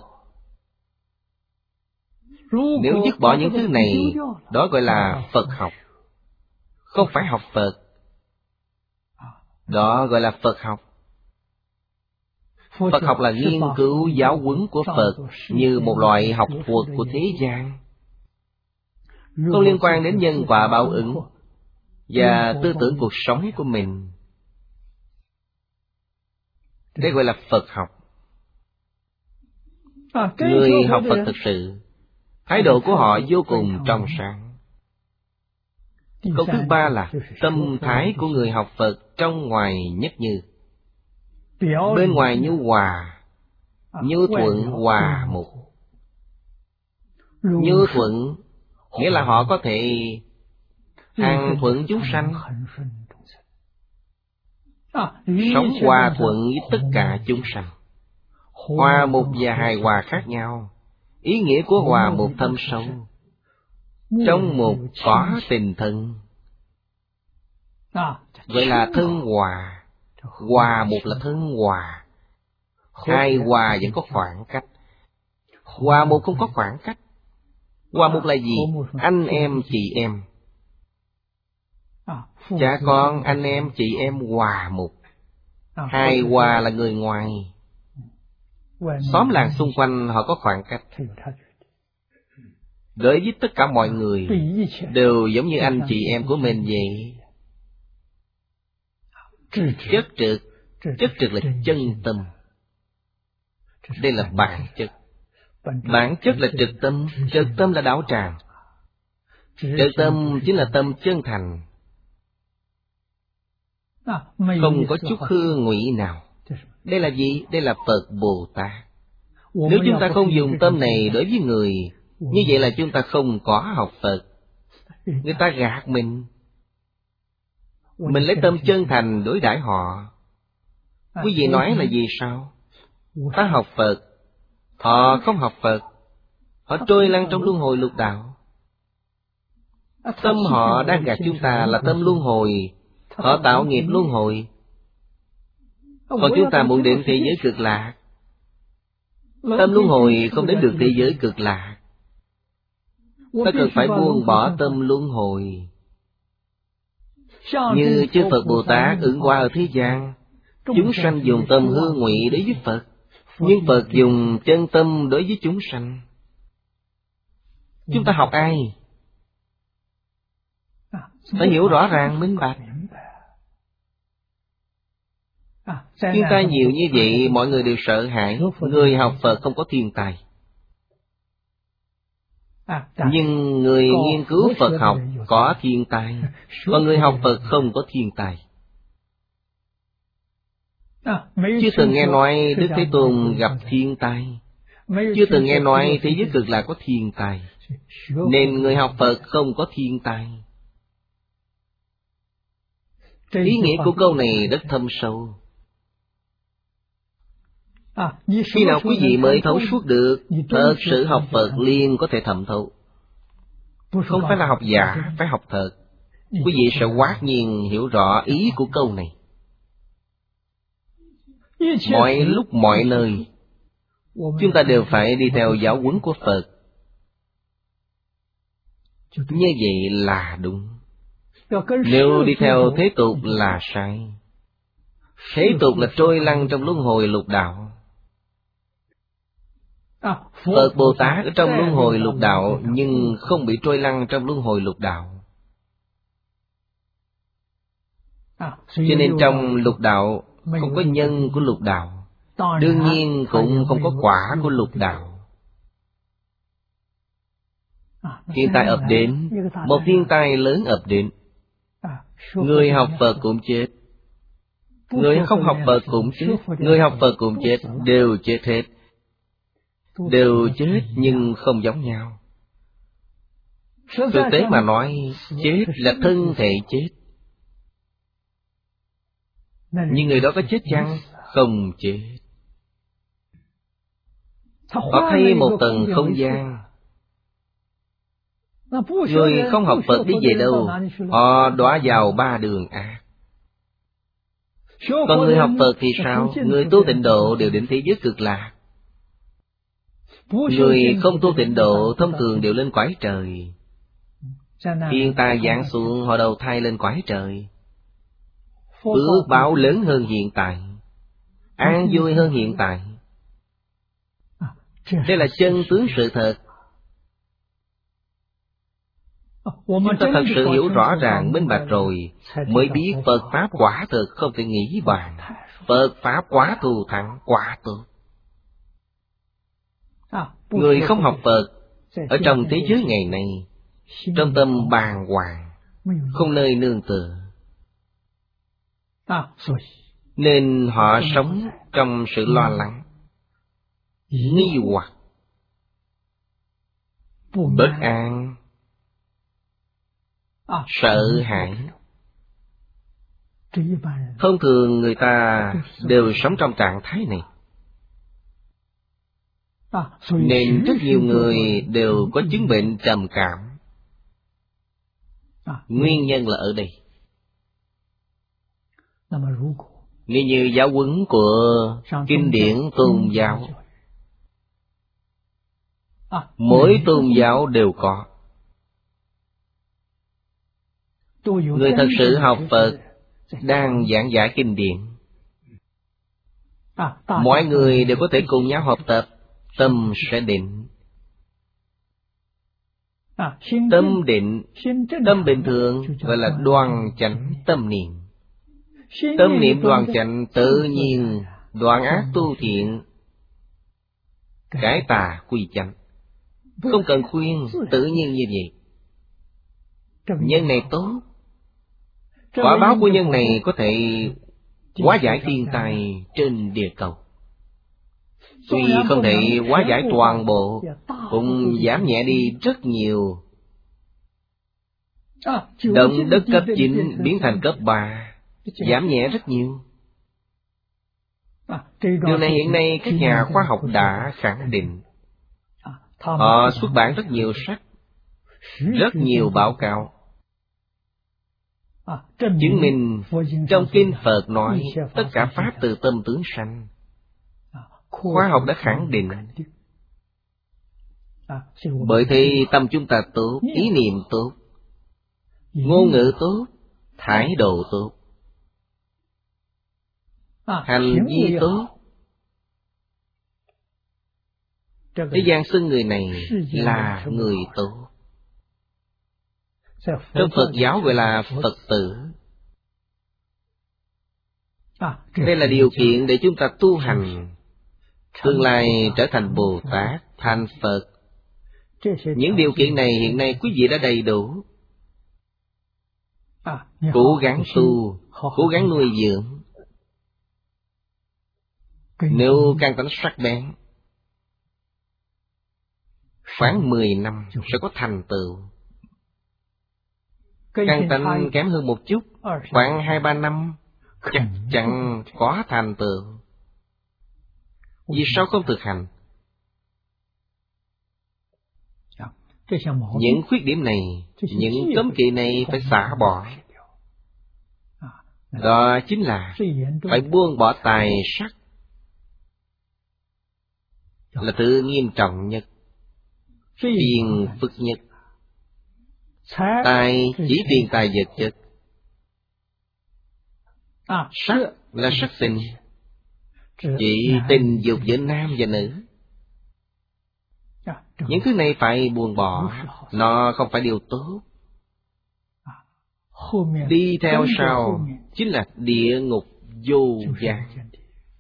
Nếu dứt bỏ những thứ này, đó gọi là Phật học, không phải học Phật. Đó gọi là Phật học. Phật học là nghiên cứu giáo huấn của Phật như một loại học thuật của thế gian, không liên quan đến nhân quả báo ứng và tư tưởng cuộc sống của mình. Đây gọi là Phật học. Người học Phật thực sự, thái độ của họ vô cùng trong sáng. Câu thứ 3 là tâm thái của người học Phật trong ngoài nhất như. Bên ngoài nhu hòa, nhu thuận hòa mục. Nhu thuận nghĩa là họ có thể hằng thuận chúng sanh, sống hòa thuận với tất cả chúng sanh. Hòa mục và hài hòa khác nhau. Ý nghĩa của hòa mục thâm sâu. Trong mục có tình thân, vậy là thân hòa. Hòa mục là thân hòa. Hài hòa vẫn có khoảng cách. Hòa mục không có khoảng cách. Hòa mục là gì? Anh em chị em, cha con anh em chị em hòa mục. Hài hòa là người ngoài, xóm làng xung quanh họ có khoảng cách. Đối với tất cả mọi người đều giống như anh chị em của mình vậy. Chất trực. Chất trực là chân tâm. Đây là bản chất. Bản chất là trực tâm. Trực tâm là đạo tràng. Trực tâm chính là tâm chân thành, không có chút hư ngụy nào. Đây là gì? Đây là Phật Bồ Tát. Nếu chúng ta không dùng tâm này đối với người, như vậy là chúng ta không có học Phật. Người ta gạt mình lấy tâm chân thành đối đãi họ. Quý vị nói là gì sao? Ta học Phật, họ không học Phật. Họ trôi lăn trong luân hồi lục đạo. Tâm họ đang gạt chúng ta là tâm luân hồi. Họ tạo nghiệp luân hồi. Còn chúng ta muốn đến thế giới cực lạc. Tâm luân hồi không đến được thế giới cực lạc. Ta cần phải buông bỏ tâm luân hồi. Như chư Phật Bồ Tát ứng hóa ở thế gian, chúng sanh dùng tâm hư ngụy đối với Phật, nhưng Phật dùng chân tâm đối với chúng sanh. Chúng ta học ai? Phải hiểu rõ ràng minh bạch. Thiên tai nhiều như vậy, mọi người đều sợ hãi. Người học Phật không có thiên tai, nhưng người nghiên cứu Phật học có thiên tai. Còn người học Phật không có thiên tai. Chưa từng nghe nói Đức Thế Tôn gặp thiên tai, chưa từng nghe nói thế giới cực lạc có thiên tai, nên người học Phật không có thiên tai. Ý nghĩa của câu này rất thâm sâu. Khi nào quý vị mới thấu suốt được, thật sự học Phật liền có thể thẩm thấu. Không phải là học giả, phải học thật. Quý vị sẽ hoát nhiên hiểu rõ ý của câu này. Mọi lúc mọi nơi, chúng ta đều phải đi theo giáo huấn của Phật. Như vậy là đúng. Nếu đi theo thế tục là sai. Thế tục là trôi lăn trong luân hồi lục đạo. Phật Bồ Tát ở trong luân hồi lục đạo, nhưng không bị trôi lăn trong luân hồi lục đạo. Cho nên trong lục đạo không có nhân của lục đạo, đương nhiên cũng không có quả của lục đạo. Thiên tai ập đến, một thiên tai lớn ập đến, người học Phật cũng chết, người không học Phật cũng chết, người học Phật cũng chết, đều chết hết. Đều chết nhưng không giống nhau. Thực tế mà nói, chết là thân thể chết. Nhưng người đó có chết chăng? Không chết. Họ thay một tầng không gian. Người không học Phật đi về đâu? Họ đọa vào ba đường ác. Còn người học Phật thì sao? Người tu tịnh độ đều đến thế giới cực lạc. Người không tu tịnh độ thông thường đều lên cõi trời. Thiên tai giáng xuống, họ đầu thai lên cõi trời. Phước báo lớn hơn hiện tại, an vui hơn hiện tại. Đây là chân tướng sự thật. Chúng ta thật sự hiểu rõ ràng minh bạch rồi, mới biết Phật Pháp quả thực không thể nghĩ bàn. Phật Pháp quả thù thắng, quả tốt. Người không học Phật, ở trong thế giới ngày nay, trong tâm bàng hoàng, không nơi nương tựa, nên họ sống trong sự lo lắng, nghi hoặc, bất an, sợ hãi. Thông thường người ta đều sống trong trạng thái này, nên rất nhiều người đều có chứng bệnh trầm cảm. Nguyên nhân là ở đây. Nếu như giáo huấn của kinh điển tôn giáo, mỗi tôn giáo đều có. Người thật sự học Phật đang giảng giải kinh điển, mọi người đều có thể cùng nhau học tập, tâm sẽ định. Tâm định, tâm bình thường gọi là đoan chánh tâm niệm. Tâm niệm đoan chánh tự nhiên đoạn ác tu thiện, cải tà quy chánh. Không cần khuyên, tự nhiên như vậy. Nhân này tốt, quả báo của nhân này có thể hóa giải thiên tai trên địa cầu. Tuy không thể hóa giải toàn bộ, cũng giảm nhẹ đi rất nhiều. Động đất cấp 9 biến thành cấp 3, giảm nhẹ rất nhiều. Điều này hiện nay các nhà khoa học đã khẳng định. Họ xuất bản rất nhiều sách, rất nhiều báo cáo, chứng minh trong kinh Phật nói tất cả pháp từ tâm tướng sanh. Khoa học đã khẳng định. Bởi thế tâm chúng ta tốt, ý niệm tốt, ngôn ngữ tốt, thái độ tốt, hành vi tốt. Thế gian xưng người này là người tốt. Trong Phật giáo gọi là Phật tử. Đây là điều kiện để chúng ta tu hành, tương lai trở thành Bồ Tát, thành Phật. Những điều kiện này hiện nay quý vị đã đầy đủ. Cố gắng tu, cố gắng nuôi dưỡng. Nếu căn tánh sắc bén, khoảng 10 năm sẽ có thành tựu. căn tánh kém hơn một chút, khoảng 2-3 năm chắc chắn có thành tựu. Vì sao không thực hành? Những khuyết điểm này, những cấm kỵ này phải xả bỏ. Đó chính là phải buông bỏ tài sắc, là thứ nghiêm trọng nhất, phiền phức nhất. Tài chỉ tiền tài vật chất, sắc là sắc tình, chỉ tình dục giữa nam và nữ. Những thứ này phải buông bỏ, nó không phải điều tốt. Đi theo sau chính là địa ngục vô gian.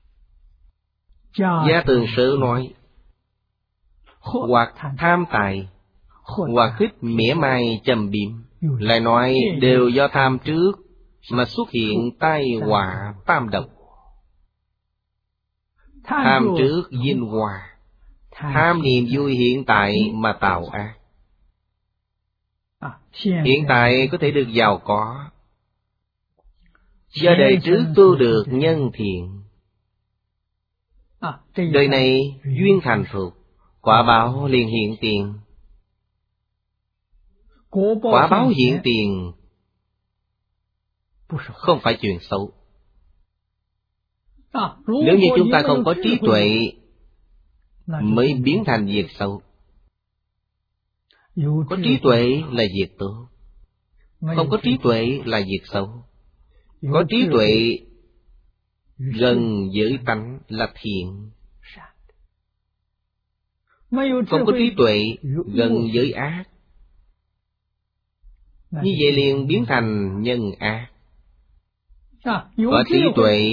Gia Tường Sự nói, hoặc tham tài, hoặc thích mỉa mai châm biếm, lại nói đều do tham trước mà xuất hiện tai họa tam độc. Tham trước dinh hòa, tham niềm vui hiện tại mà tạo ác. Hiện tại có thể được giàu có, do đời trước tu được nhân thiện, đời này duyên thành thuộc, quả báo liền hiện tiền. Quả báo hiện tiền không phải chuyện xấu. Nếu như chúng ta không có trí tuệ mới biến thành việc xấu. Có trí tuệ là việc tốt, không có trí tuệ là việc xấu. Có trí tuệ gần với tánh là thiện, không có trí tuệ gần với ác, như vậy liền biến thành nhân ác. Có trí tuệ,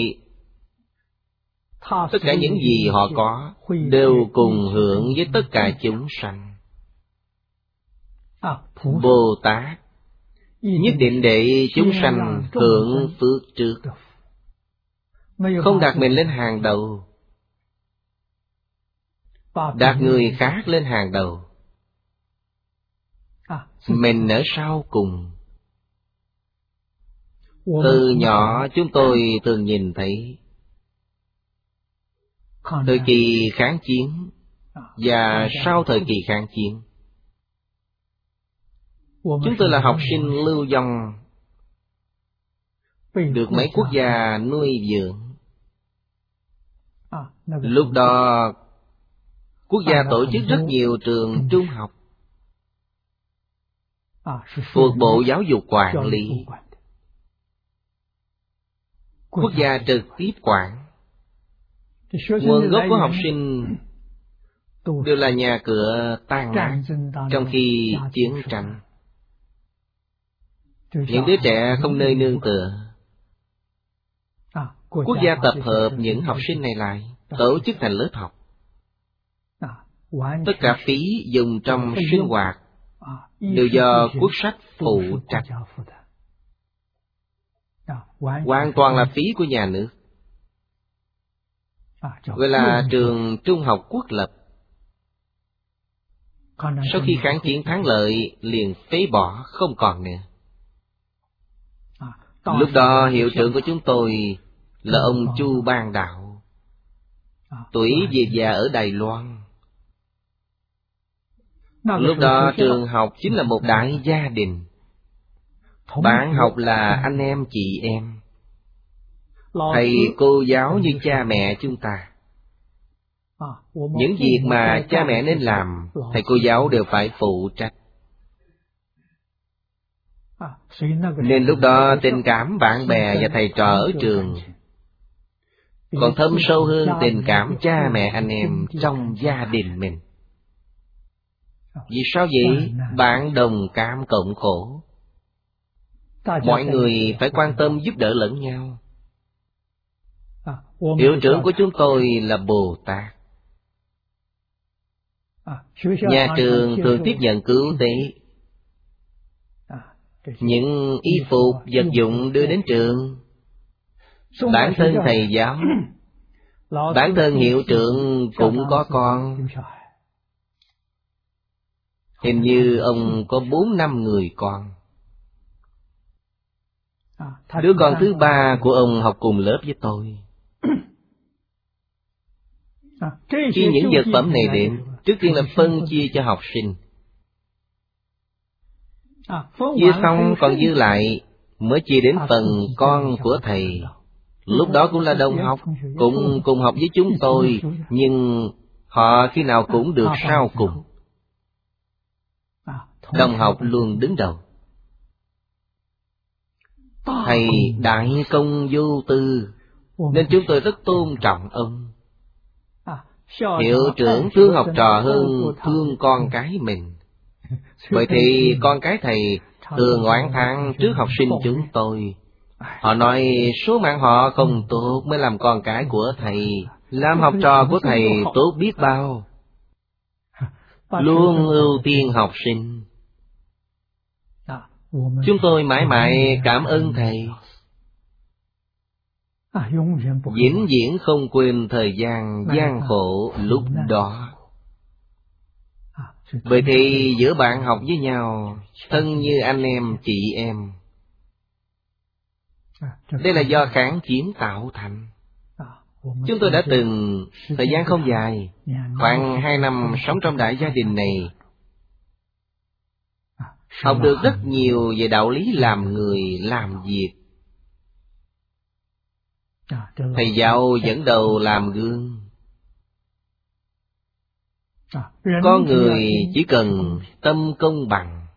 tất cả những gì họ có đều cùng hưởng với tất cả chúng sanh. Bồ Tát nhất định để chúng sanh hưởng phước trước, không đặt mình lên hàng đầu, đặt người khác lên hàng đầu, mình ở sau cùng. Từ nhỏ chúng tôi thường nhìn thấy thời kỳ kháng chiến và sau thời kỳ kháng chiến. Chúng tôi là học sinh lưu vong, được mấy quốc gia nuôi dưỡng. Lúc đó quốc gia tổ chức rất nhiều trường trung học thuộc Bộ Giáo dục quản lý. Quốc gia trực tiếp quản. Nguồn gốc của học sinh đều là nhà cửa tan nát trong khi chiến tranh. Những đứa trẻ không nơi nương tựa. Quốc gia tập hợp những học sinh này lại, tổ chức thành lớp học. Tất cả phí dùng trong sinh hoạt đều do quốc sách phụ trách, hoàn toàn là phí của nhà nước, gọi là trường trung học quốc lập. Sau khi kháng chiến thắng lợi liền phế bỏ không còn nữa. Lúc đó hiệu trưởng của chúng tôi là ông Chu Ban Đạo, tuổi về già ở Đài Loan. Lúc đó trường học chính là một đại gia đình. Bạn học là anh em chị em, thầy cô giáo như cha mẹ chúng ta. Những việc mà cha mẹ nên làm, thầy cô giáo đều phải phụ trách. Nên lúc đó tình cảm bạn bè và thầy trò ở trường còn thâm sâu hơn tình cảm cha mẹ anh em trong gia đình mình. Vì sao vậy? Bạn đồng cảm cộng khổ, mọi người phải quan tâm giúp đỡ lẫn nhau. Hiệu trưởng của chúng tôi là Bồ Tát. Nhà trường thường tiếp nhận cứu tế. Những y phục, vật dụng đưa đến trường. Bản thân thầy giáo, bản thân hiệu trưởng cũng có con. Hình như ông có 4-5 người con. Đứa con thứ ba của ông học cùng lớp với tôi. Khi những vật phẩm này đến, trước tiên là phân chia cho học sinh. Chia xong còn dư lại mới chia đến phần con của thầy. Lúc đó cũng là đồng học, cùng học với chúng tôi, nhưng họ khi nào cũng được sau cùng. Đồng học luôn đứng đầu. Thầy đại công vô tư, nên chúng tôi rất tôn trọng ông. Hiệu trưởng thương học trò hơn thương con cái mình. Vậy thì con cái thầy thường oán thán trước học sinh chúng tôi. Họ nói số mạng họ không tốt mới làm con cái của thầy. Làm học trò của thầy tốt biết bao. Luôn ưu tiên học sinh. Chúng tôi mãi mãi cảm ơn thầy. Vĩnh viễn không quên thời gian gian khổ lúc đó. Vậy thì giữa bạn học với nhau, thân như anh em chị em. Đây là do kháng chiến tạo thành. Chúng tôi đã từng thời gian không dài, khoảng 2 năm sống trong đại gia đình này, học được rất nhiều về đạo lý làm người, làm việc. Thầy giáo dẫn đầu làm gương. Con người chỉ cần tâm công bằng,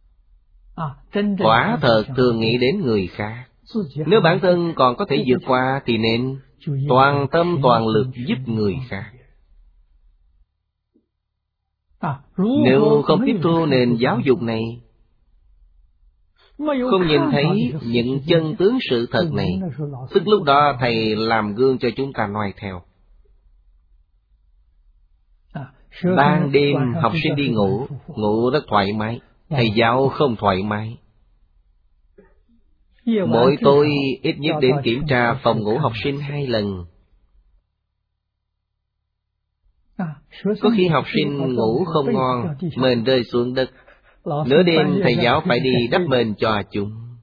quả thật thường nghĩ đến người khác. Nếu bản thân còn có thể vượt qua thì nên toàn tâm toàn lực giúp người khác. Nếu không tiếp thu nền giáo dục này, không nhìn thấy những chân tướng sự thật này, tức lúc đó thầy làm gương cho chúng ta noi theo. Ban đêm học sinh đi ngủ, ngủ rất thoải mái. Thầy giáo không thoải mái. Mỗi tối ít nhất đến kiểm tra phòng ngủ học sinh 2 lần. Có khi học sinh ngủ không ngon, mền rơi xuống đất. Nửa đêm thầy giáo phải đi đắp mền cho chúng.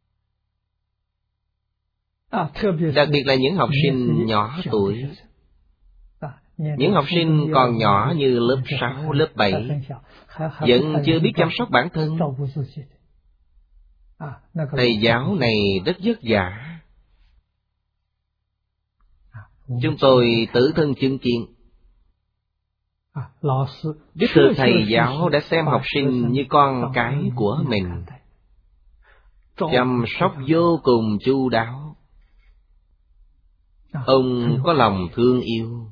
Đặc biệt là những học sinh nhỏ tuổi. Những học sinh còn nhỏ như lớp 6, lớp 7, vẫn chưa biết chăm sóc bản thân. Thầy giáo này rất vất vả. Chúng tôi tự thân chứng kiến. Đích thực thầy giáo đã xem học sinh như con cái của mình, chăm sóc vô cùng chu đáo. Ông có lòng thương yêu.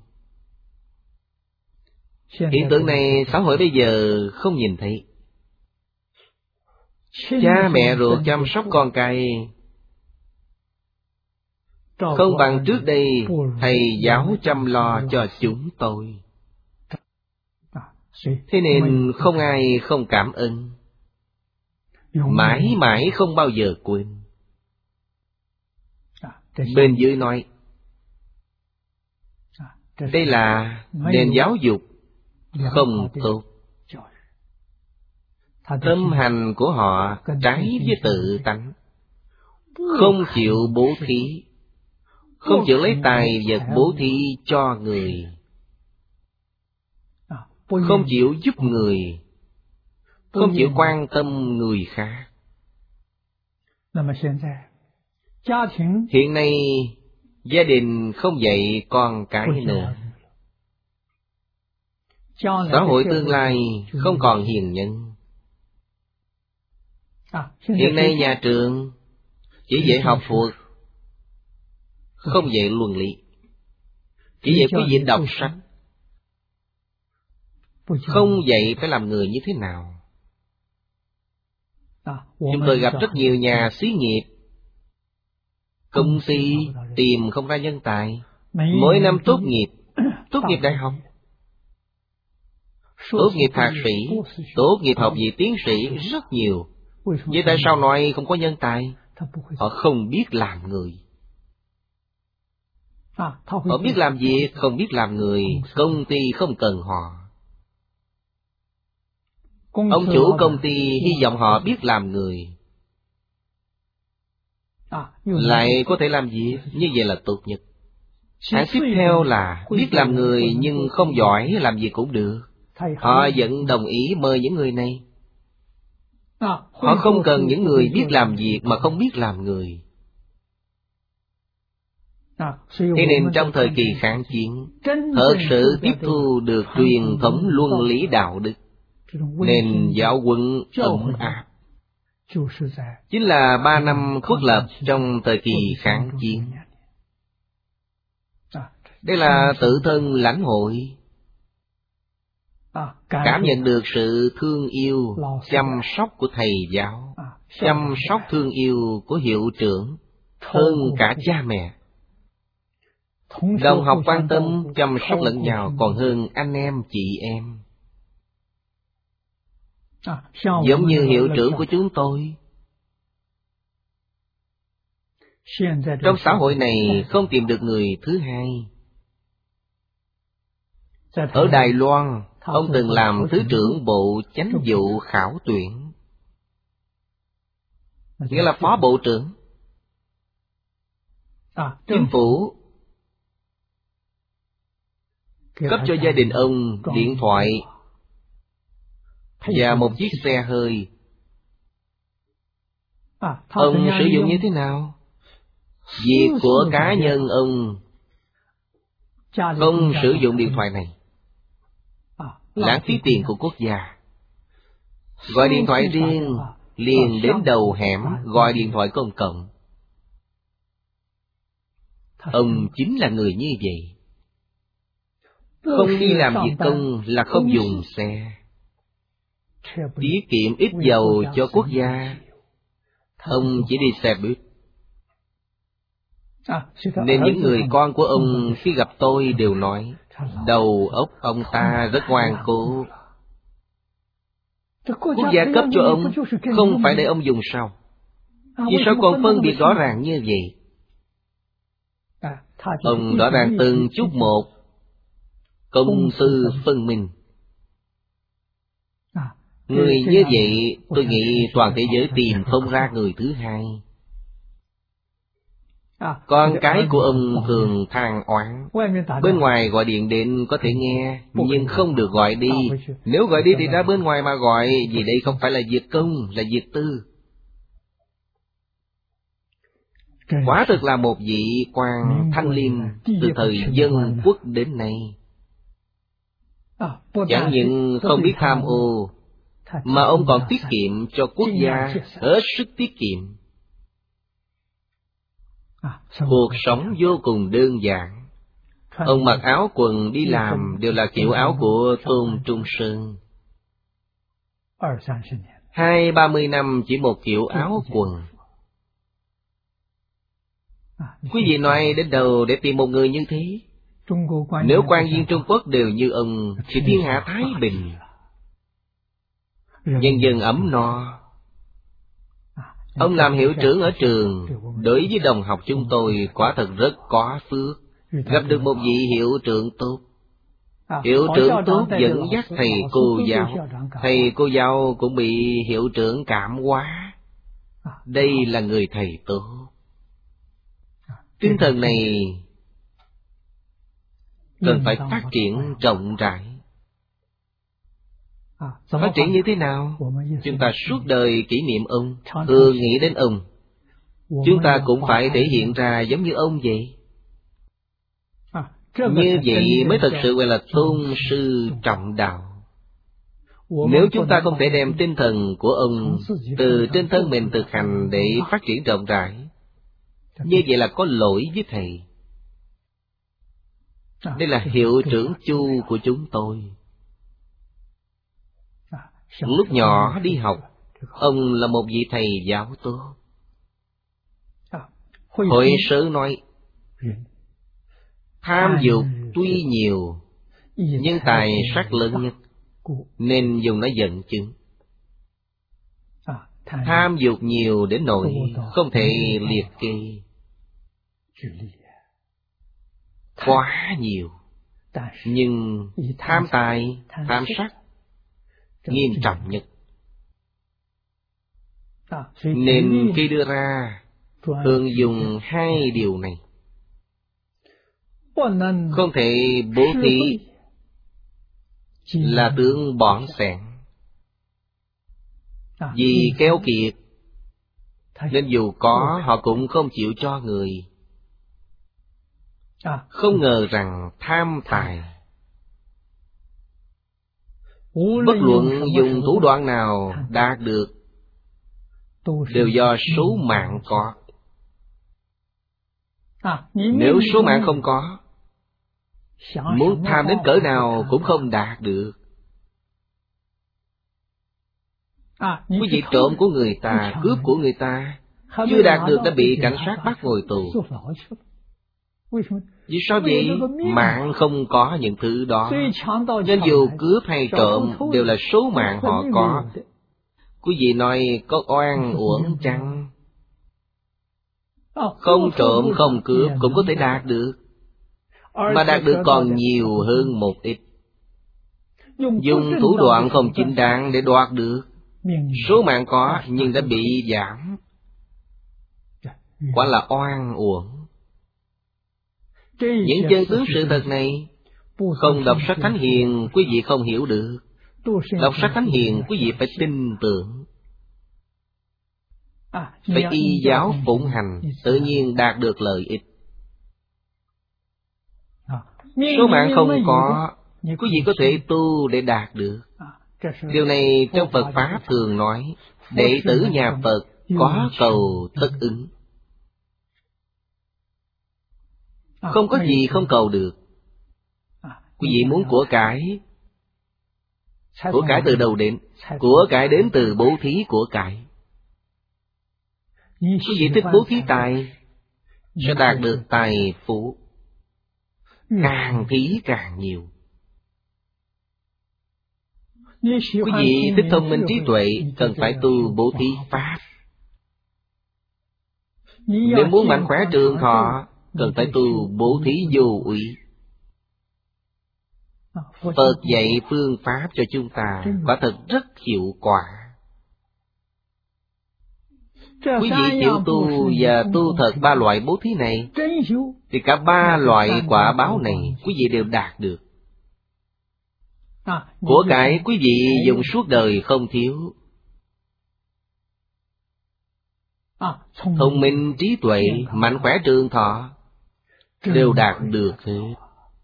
Hiện tượng này xã hội bây giờ không nhìn thấy. Cha mẹ ruột chăm sóc con cái không bằng trước đây thầy giáo chăm lo cho chúng tôi. Thế nên không ai không cảm ơn, mãi mãi không bao giờ quên. Bên dưới nói, đây là nền giáo dục không tốt. Tâm hành của họ trái với tự tánh, không chịu bố thí, không chịu lấy tài vật bố thí cho người, không chịu giúp người, không chịu quan tâm người khác. Hiện nay gia đình không dạy con cái nữa. Xã hội tương lai không còn hiền nhân. Hiện nay nhà trường chỉ dạy học thuộc, không dạy luân lý. Chỉ dạy quý vị đọc sách, không dạy phải làm người như thế nào. Chúng tôi gặp rất nhiều nhà xí nghiệp, công ty tìm không ra nhân tài. Mỗi năm tốt nghiệp đại học, tốt nghiệp thạc sĩ, tốt nghiệp học vị tiến sĩ rất nhiều. Vậy tại sao nói không có nhân tài? Họ không biết làm người. Họ biết làm việc, không biết làm người. Công ty không cần họ. Ông chủ công ty hy vọng họ biết làm người. lại có thể làm việc, như vậy là tốt nhất. Hạng tiếp theo là biết làm người nhưng không giỏi làm việc cũng được. Họ vẫn đồng ý mời những người này. Họ không cần những người biết làm việc mà không biết làm người. Thế nên trong thời kỳ kháng chiến, thật sự tiếp thu được truyền thống luân lý đạo đức, nên giáo huấn ấm áp. Chính là 3 năm khuất lập trong thời kỳ kháng chiến. Đây là tự thân lãnh hội, cảm nhận được sự thương yêu, chăm sóc của thầy giáo, chăm sóc thương yêu của hiệu trưởng, hơn cả cha mẹ. Đồng học quan tâm, chăm sóc lẫn nhau còn hơn anh em, chị em. Giống như hiệu trưởng của chúng tôi. Trong xã hội này không tìm được người thứ hai. Ở Đài Loan, ông từng làm Thứ trưởng Bộ Chánh vụ khảo tuyển, nghĩa là phó bộ trưởng. Chính phủ cấp cho gia đình ông điện thoại và một chiếc xe hơi. Ông sử dụng như thế nào? Việc của cá nhân ông không sử dụng điện thoại này, lãng phí tiền của quốc gia. Gọi điện thoại riêng liền đến đầu hẻm gọi điện thoại công cộng. Ông chính là người như vậy. Không đi làm việc công là không dùng xe, tiết kiệm ít dầu cho quốc gia. Ông chỉ đi xe buýt. Nên những người con của ông khi gặp tôi đều nói đầu óc ông ta rất ngoan cố. Quốc gia cấp cho ông không phải để ông dùng sao? Vì sao còn phân biệt rõ ràng như vậy? Ông rõ ràng từng chút một, công tư phân minh. Người như vậy tôi nghĩ toàn thế giới tìm không ra người thứ hai. Con cái của ông thường than oán. Bên ngoài gọi điện đến có thể nghe, nhưng không được gọi đi. Nếu gọi đi thì ra bên ngoài mà gọi, vì đây không phải là việc công, là việc tư. Quả thực là một vị quan thanh liêm từ thời Dân Quốc đến nay. Chẳng những không biết tham ô, mà ông còn tiết kiệm cho quốc gia, hết sức tiết kiệm. Cuộc sống vô cùng đơn giản. Ông mặc áo quần đi làm đều là kiểu áo của Tôn Trung Sơn. 20-30 năm chỉ một kiểu áo quần. Quý vị nói đến đâu để tìm một người như thế? Nếu quan viên Trung Quốc đều như ông thì thiên hạ thái bình, nhân dân ấm no. Ông làm hiệu trưởng ở trường, đối với đồng học chúng tôi quả thật rất có phước, gặp được một vị hiệu trưởng tốt. Hiệu trưởng tốt dẫn dắt thầy cô giáo, thầy cô giáo cũng bị hiệu trưởng cảm hóa. Đây là người thầy tốt. Tinh thần này cần phải phát triển rộng rãi. Phát triển như thế nào? Chúng ta suốt đời kỷ niệm ông, thường nghĩ đến ông. Chúng ta cũng phải thể hiện ra giống như ông vậy. Như vậy mới thật sự gọi là tôn sư trọng đạo. Nếu chúng ta không thể đem tinh thần của ông từ trên thân mình thực hành để phát triển rộng rãi, như vậy là có lỗi với thầy. Đây là hiệu trưởng Chu của chúng tôi. Lúc nhỏ đi học, ông là một vị thầy giáo tốt. Hội sử nói, tham dục tuy nhiều, nhưng tài sắc lớn nhất, nên dùng nó dẫn chứng. Tham dục nhiều đến nỗi không thể liệt kê, quá nhiều. Nhưng tham tài, tham sắc nghiêm trọng nhất. Nên khi đưa ra thường dùng hai điều này. Không thể bố thí là tướng bỏn sẻn. Vì keo kiệt nên dù có họ cũng không chịu cho người. Không ngờ rằng tham tài, bất luận dùng thủ đoạn nào đạt được, đều do số mạng có. Nếu số mạng không có, muốn tham đến cỡ nào cũng không đạt được. Quý vị trộm của người ta, cướp của người ta, chưa đạt được đã bị cảnh sát bắt ngồi tù. Vì sao vậy? Mạng không có những thứ đó, nên dù cướp hay trộm đều là số mạng họ có. Quý vị nói có oan uổng chăng? Không trộm không cướp cũng có thể đạt được, mà đạt được còn nhiều hơn một ít. Dùng thủ đoạn không chính đáng để đoạt được, số mạng có nhưng đã bị giảm, quả là oan uổng. Những chân tướng sự thật này, không đọc sách Thánh Hiền quý vị không hiểu được. Đọc sách Thánh Hiền quý vị phải tin tưởng, phải y giáo phụng hành, tự nhiên đạt được lợi ích. Số mạng không có, quý vị có thể tu để đạt được. Điều này trong Phật Pháp thường nói, đệ tử nhà Phật có cầu tất ứng. Không có gì không cầu được. Quý vị muốn của cải từ đâu đến? Của cải đến từ bố thí của cải. Quý vị thích bố thí tài, sẽ đạt được tài phú. Càng thí càng nhiều. Quý vị thích thông minh trí tuệ, cần phải tu bố thí Pháp. Nếu muốn mạnh khỏe trường thọ, cần phải tu bố thí vô úy. Phật dạy phương pháp cho chúng ta quả thật rất hiệu quả. Quý vị chịu tu và tu thật ba loại bố thí này, thì cả ba loại quả báo này quý vị đều đạt được. Của cải quý vị dùng suốt đời không thiếu. Thông minh trí tuệ, mạnh khỏe trường thọ đều đạt được hết.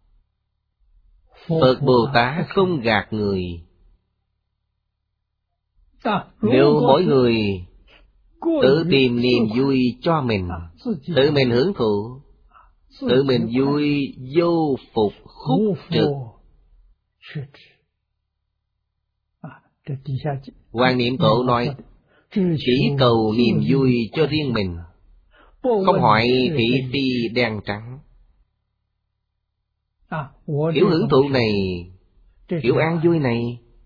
Phật Bồ Tát không gạt người. Nếu mỗi người tự tìm niềm vui cho mình, tự mình hưởng thụ, tự mình vui vô phục khúc trực. Hoàng Niệm Tổ nói, chỉ cầu niềm vui cho riêng mình, không hỏi thị phi đen trắng. Kiểu hưởng thụ này, kiểu an vui này,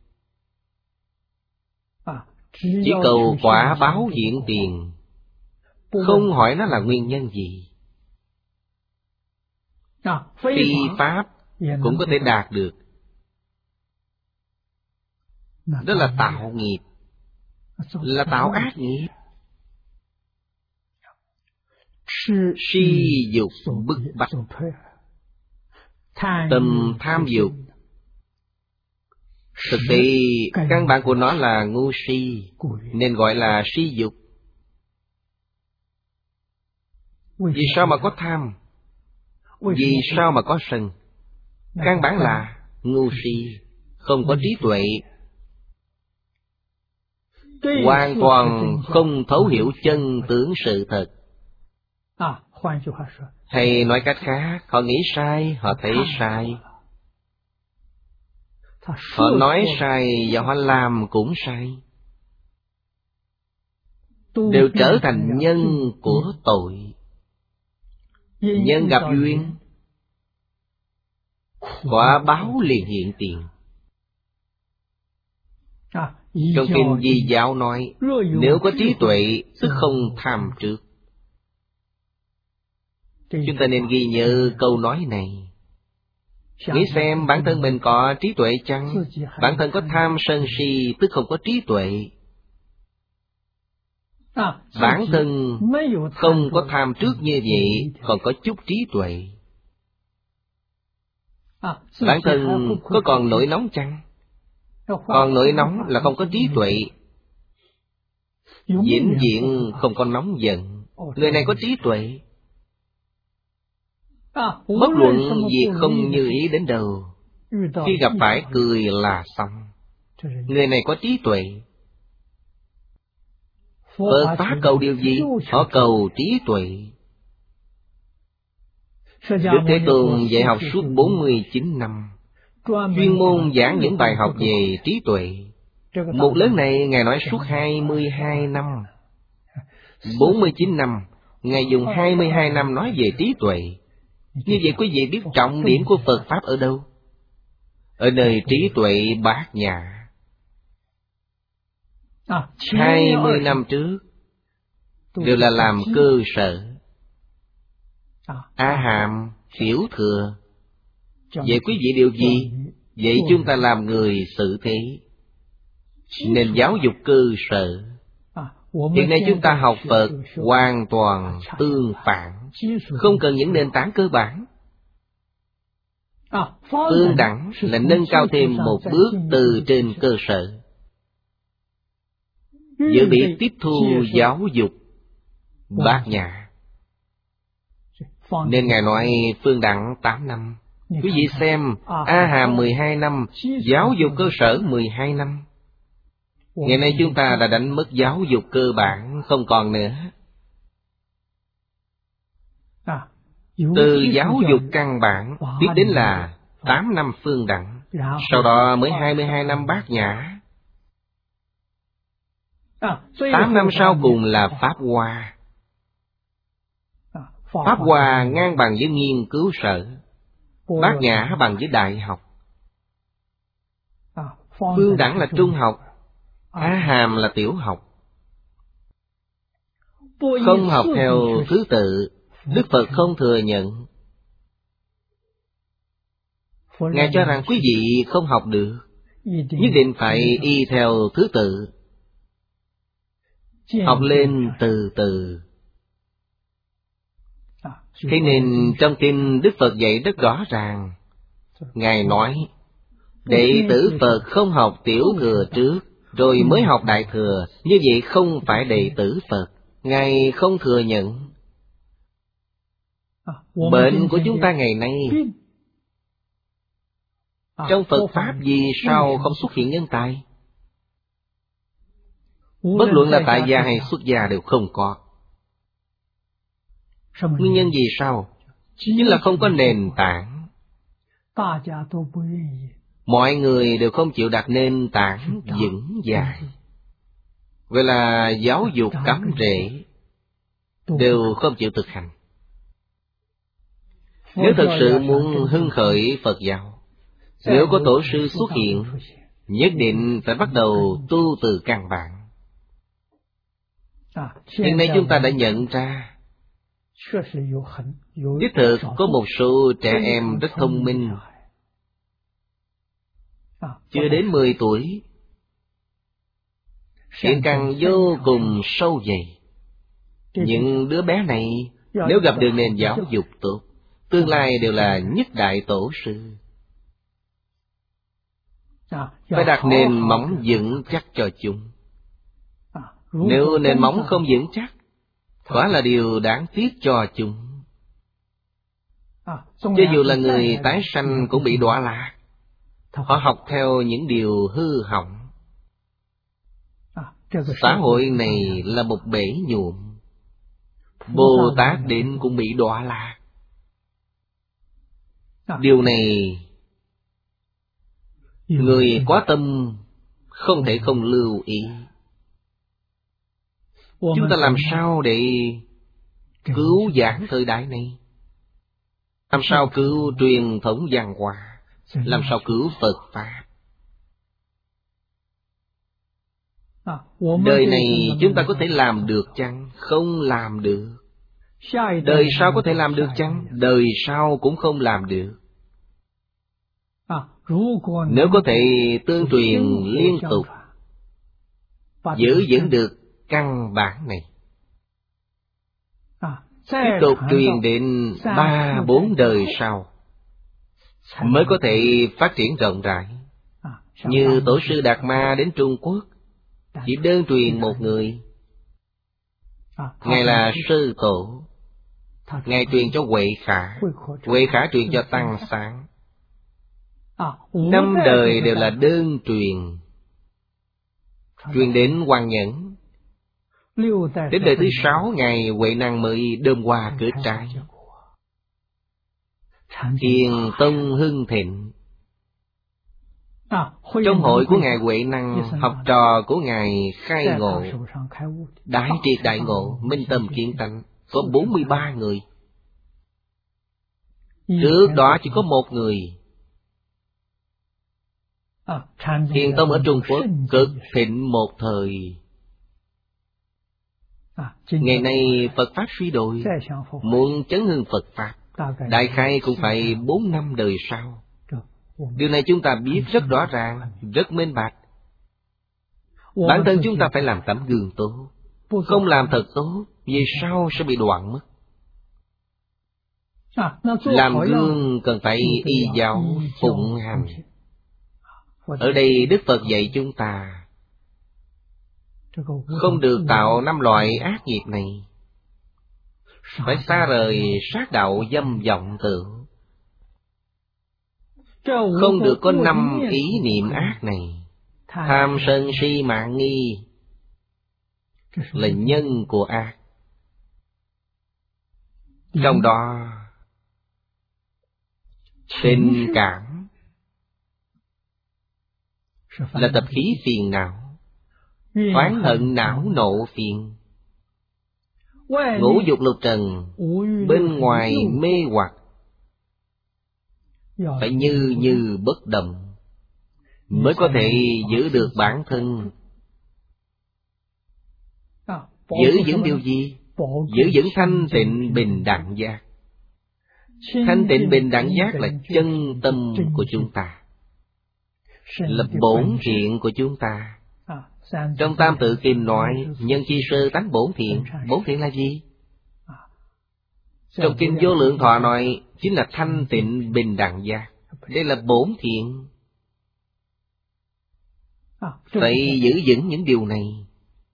chỉ cầu quả báo hiện tiền, không hỏi nó là nguyên nhân gì. Phi pháp cũng có thể đạt được. Đó là tạo nghiệp, là tạo ác nghiệp. Si dục bức bách, tâm tham dục. Thực tế căn bản của nó là ngu si, nên gọi là si dục. Vì sao mà có tham? Vì sao mà có sân? Căn bản là ngu si, không có trí tuệ, hoàn toàn không thấu hiểu chân tướng sự thật. Hay nói cách khác, họ nghĩ sai, họ thấy sai. Họ nói sai và họ làm cũng sai, đều trở thành nhân của tội. Nhân gặp duyên, quả báo liền hiện tiền. Trong kinh Di Giáo nói, nếu có trí tuệ, tức không tham trước. Chúng ta nên ghi nhớ câu nói này. Nghĩ xem bản thân mình có trí tuệ chăng? Bản thân có tham sân si, tức không có trí tuệ. Bản thân không có tham trước như vậy, còn có chút trí tuệ. Bản thân có còn nổi nóng chăng? Còn nổi nóng là không có trí tuệ. Vĩnh viễn không có nóng giận. Người này có trí tuệ. Bất luận việc không như ý đến đâu, khi gặp phải cười là xong. Người này có trí tuệ. Phật Pháp cầu điều gì? Họ cầu trí tuệ. Đức Thế Tôn dạy học suốt 49 năm, chuyên môn giảng những bài học về trí tuệ. Một lớn này Ngài nói suốt 22 năm. 49 năm, Ngài dùng 22 năm nói về trí tuệ. Như vậy quý vị biết trọng điểm của Phật Pháp ở đâu? Ở nơi trí tuệ bát nhã. 20 năm trước đều là làm cơ sở. A Hàm, Tiểu Thừa. Vậy quý vị điều gì? Vậy chúng ta làm người xử thế. Nên giáo dục cơ sở. Hiện nay chúng ta học Phật hoàn toàn tương phản, không cần những nền tảng cơ bản. Tương đẳng là nâng cao thêm một bước từ trên cơ sở. Dự bị tiếp thu giáo dục bát nhã. Nên Ngài nói phương đẳng 8 năm. Quý vị xem, A Hàm 12 năm, giáo dục cơ sở 12 năm. Ngày nay chúng ta đã đánh mất giáo dục cơ bản, không còn nữa. Từ giáo dục căn bản tiếp đến là 8 năm phương đẳng, sau đó mới 22 năm bát nhã. 8 năm sau cùng là Pháp Hoa. Pháp Hoa ngang bằng với nghiên cứu sở, bát nhã bằng với đại học. Phương đẳng là trung học, A Hàm là tiểu học. Không học theo thứ tự, Đức Phật không thừa nhận. Ngài cho rằng quý vị không học được, nhất định phải y theo thứ tự, học lên từ từ. Thế nên trong kinh Đức Phật dạy rất rõ ràng. Ngài nói, đệ tử Phật không học tiểu thừa trước, rồi mới học đại thừa, như vậy không phải đệ tử Phật. Ngài không thừa nhận. Bệnh của chúng ta ngày nay, trong Phật Pháp vì sao không xuất hiện nhân tài? Bất luận là tại gia hay xuất gia đều không có. Nguyên nhân vì sao? Chính là không có nền tảng. Mọi người đều không chịu đặt nền tảng vững vàng. Vậy là giáo dục cắm rễ, đều không chịu thực hành. Nếu thật sự muốn hưng khởi Phật giáo, nếu có tổ sư xuất hiện, nhất định phải bắt đầu tu từ căn bản. Hiện nay chúng ta đã nhận ra, đích thực có một số trẻ em rất thông minh, chưa đến 10 tuổi, thiện căn vô cùng sâu dày. Những đứa bé này nếu gặp được nền giáo dục tốt, tương lai đều là nhất đại tổ sư. Phải đặt nền móng vững chắc cho chúng. Nếu nền móng không vững chắc, quả là điều đáng tiếc cho chúng. Cho dù là người tái sanh cũng bị đọa lạc. Họ học theo những điều hư hỏng. Xã hội này là một bể nhuộm. Bồ Tát đến cũng bị đọa lạc. Điều này người có tâm không thể không lưu ý. Chúng ta làm sao để cứu vãn thời đại này? Làm sao cứu truyền thống văn hóa? Làm sao cứu Phật Pháp? Đời này chúng ta có thể làm được chăng? Không làm được. Đời sau có thể làm được chăng? Đời sau cũng không làm được. Nếu có thể tương truyền liên tục, giữ vững được căn bản này. Tiếp tục truyền đến 3-4 đời sau mới có thể phát triển rộng rãi. Như Tổ sư Đạt Ma đến Trung Quốc, chỉ đơn truyền một người. Ngài là sư tổ. Ngài truyền cho Huệ Khả, Huệ Khả truyền cho Tăng Sáng. 5 đời đều là đơn truyền. Truyền đến Hoàng Nhẫn. Đến đời thứ 6, Ngài Huệ Năng mới đơm hoa kết trái. Thiền tông hưng thịnh. Trong hội của Ngài Huệ Năng, học trò của Ngài khai ngộ, đại triệt đại ngộ, minh tâm kiến tánh, có 43 người. Trước đó chỉ có 1 người. Thiền tông ở Trung Quốc cực thịnh một thời. Ngày nay Phật Pháp suy đồi, muốn chấn hưng Phật Pháp, đại khái cũng phải 4-5 đời sau. Điều này chúng ta biết rất rõ ràng, rất minh bạch. Bản thân chúng ta phải làm tấm gương tốt. Không làm thật tốt, về sau sẽ bị đoạn mất. Làm gương cần phải y giáo phụng hành. Ở đây Đức Phật dạy chúng ta không được tạo 5 loại ác nghiệp này. Phải xa rời sát đạo dâm vọng tưởng. Không được có 5 ý niệm ác này. Tham sân si mạng nghi là nhân của ác. Trong đó tình cảm là tập khí phiền não, oán hận não nộ phiền. Ngũ dục lục trần bên ngoài mê hoặc, phải như bất động mới có thể giữ được bản thân. Giữ vững điều gì? Giữ vững thanh tịnh bình đẳng giác. Thanh tịnh bình đẳng giác là chân tâm của chúng ta, là bổn thiện của chúng ta. Trong Tam Tự Kinh nói nhân chi sơ tánh bổn thiện. Bổn thiện là gì? Trong Kinh Vô Lượng Thọ nói chính là thanh tịnh bình đẳng giác. Đây là bổn thiện. Phải giữ vững những điều này.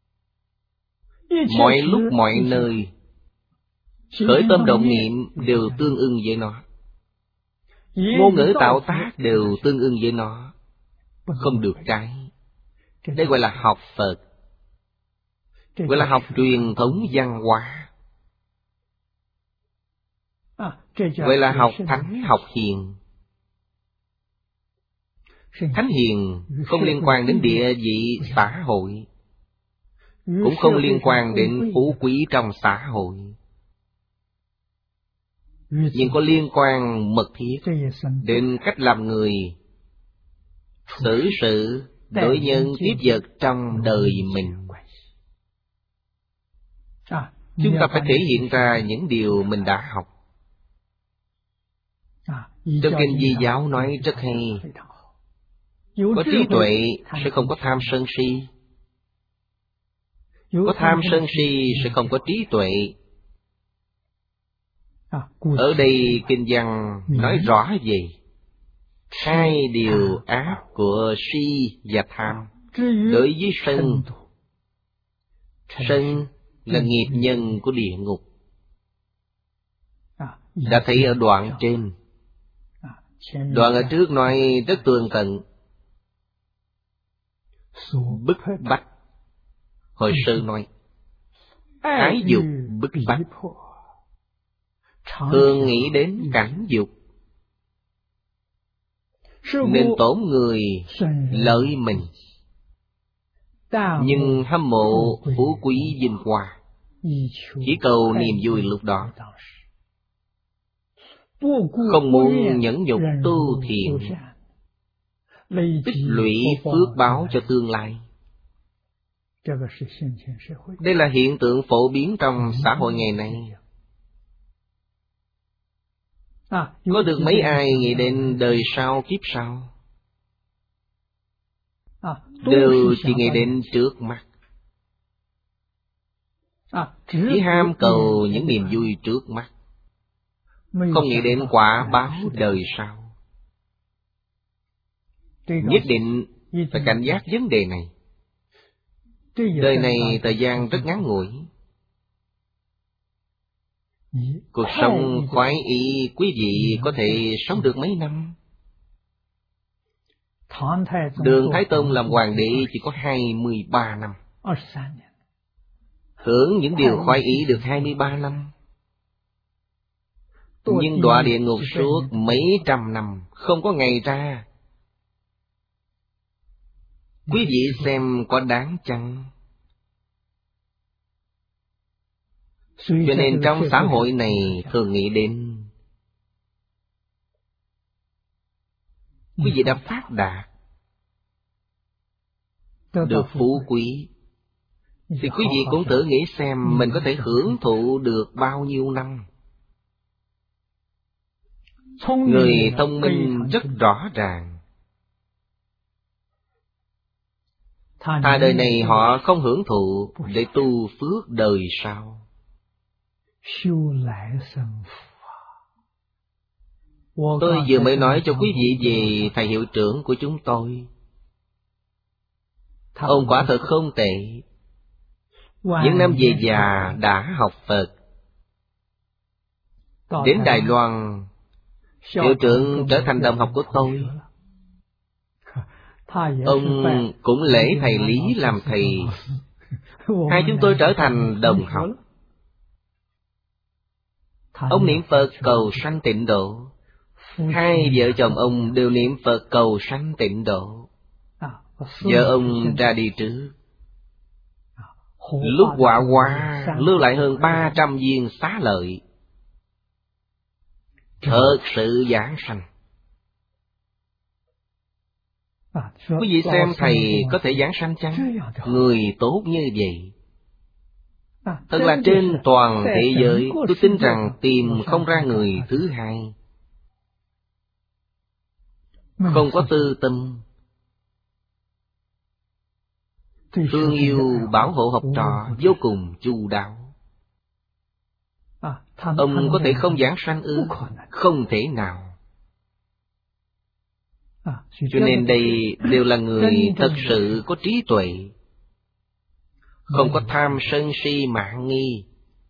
Mọi lúc mọi nơi khởi tâm động niệm đều tương ưng với nó. Ngôn ngữ tạo tác đều tương ưng với nó. Không được trái. Đây gọi là học Phật, gọi là học truyền thống văn hóa, gọi là học thánh học hiền. Thánh hiền không liên quan đến địa vị xã hội, cũng không liên quan đến phú quý trong xã hội, nhưng có liên quan mật thiết đến cách làm người, xử sự, đối nhân tiếp vật trong đời mình. Chúng ta phải thể hiện ra những điều mình đã học. Trong Kinh Di Giáo nói rất hay. Có trí tuệ sẽ không có tham sân si. Có tham sân si sẽ không có trí tuệ. Ở đây Kinh văn nói rõ về 2 điều ác của si và tham. Đối với sân, sân là nghiệp nhân của địa ngục. Đã thấy ở đoạn trên. Đoạn ở trước nói rất tường tận. Bức bách. Hồi sư nói ái dục bức bách, thường nghĩ đến cảnh dục, nên tổn người lợi mình, nhưng hâm mộ phú quý vinh hoa, chỉ cầu niềm vui lúc đó, không muốn nhẫn nhục tu thiện, tích lũy phước báo cho tương lai. Đây là hiện tượng phổ biến trong xã hội ngày nay. Có được mấy ai nghĩ đến đời sau kiếp sau, đều chỉ nghĩ đến trước mắt. chỉ ham cầu những niềm vui trước mắt, không nghĩ đến quả báo đời sau. Nhất định phải cảnh giác vấn đề này. Đời này thời gian rất ngắn ngủi. Cuộc sống khoái ý quý vị có thể sống được mấy năm. Đường Thái Tông làm hoàng đế chỉ có 23 năm. Hưởng những điều khoái ý được 23 năm. Nhưng đọa địa ngục suốt mấy trăm năm, không có ngày ra. Quý vị xem có đáng chăng? Cho nên trong xã hội này thường nghĩ đến quý vị đã phát đạt, được phú quý, thì quý vị cũng tự nghĩ xem mình có thể hưởng thụ được bao nhiêu năm. Người thông minh rất rõ ràng, thà đời này họ không hưởng thụ để tu phước đời sau. Tôi vừa mới nói cho quý vị về thầy hiệu trưởng của chúng tôi. Ông quả thật không tệ. Những năm về già đã học Phật. Đến Đài Loan, hiệu trưởng trở thành đồng học của tôi. Ông cũng lễ thầy Lý làm thầy. Hai chúng tôi trở thành đồng học. Ông niệm Phật cầu sanh tịnh độ. Hai vợ chồng ông đều niệm Phật cầu sanh tịnh độ. Vợ ông ra đi trước. Lúc quả qua lưu lại hơn 300 viên xá lợi. Thật sự giảng sanh. Quý vị xem thầy có thể giảng sanh chăng? Người tốt như vậy, thật là trên toàn thế giới tôi tin rằng tìm không ra người thứ hai. Không có tư tâm, thương yêu bảo hộ học trò vô cùng chu đáo. Ông có thể không giảng sanh ư? Không thể nào. Cho nên đây đều là người thật sự có trí tuệ, không có tham sân si mạn nghi.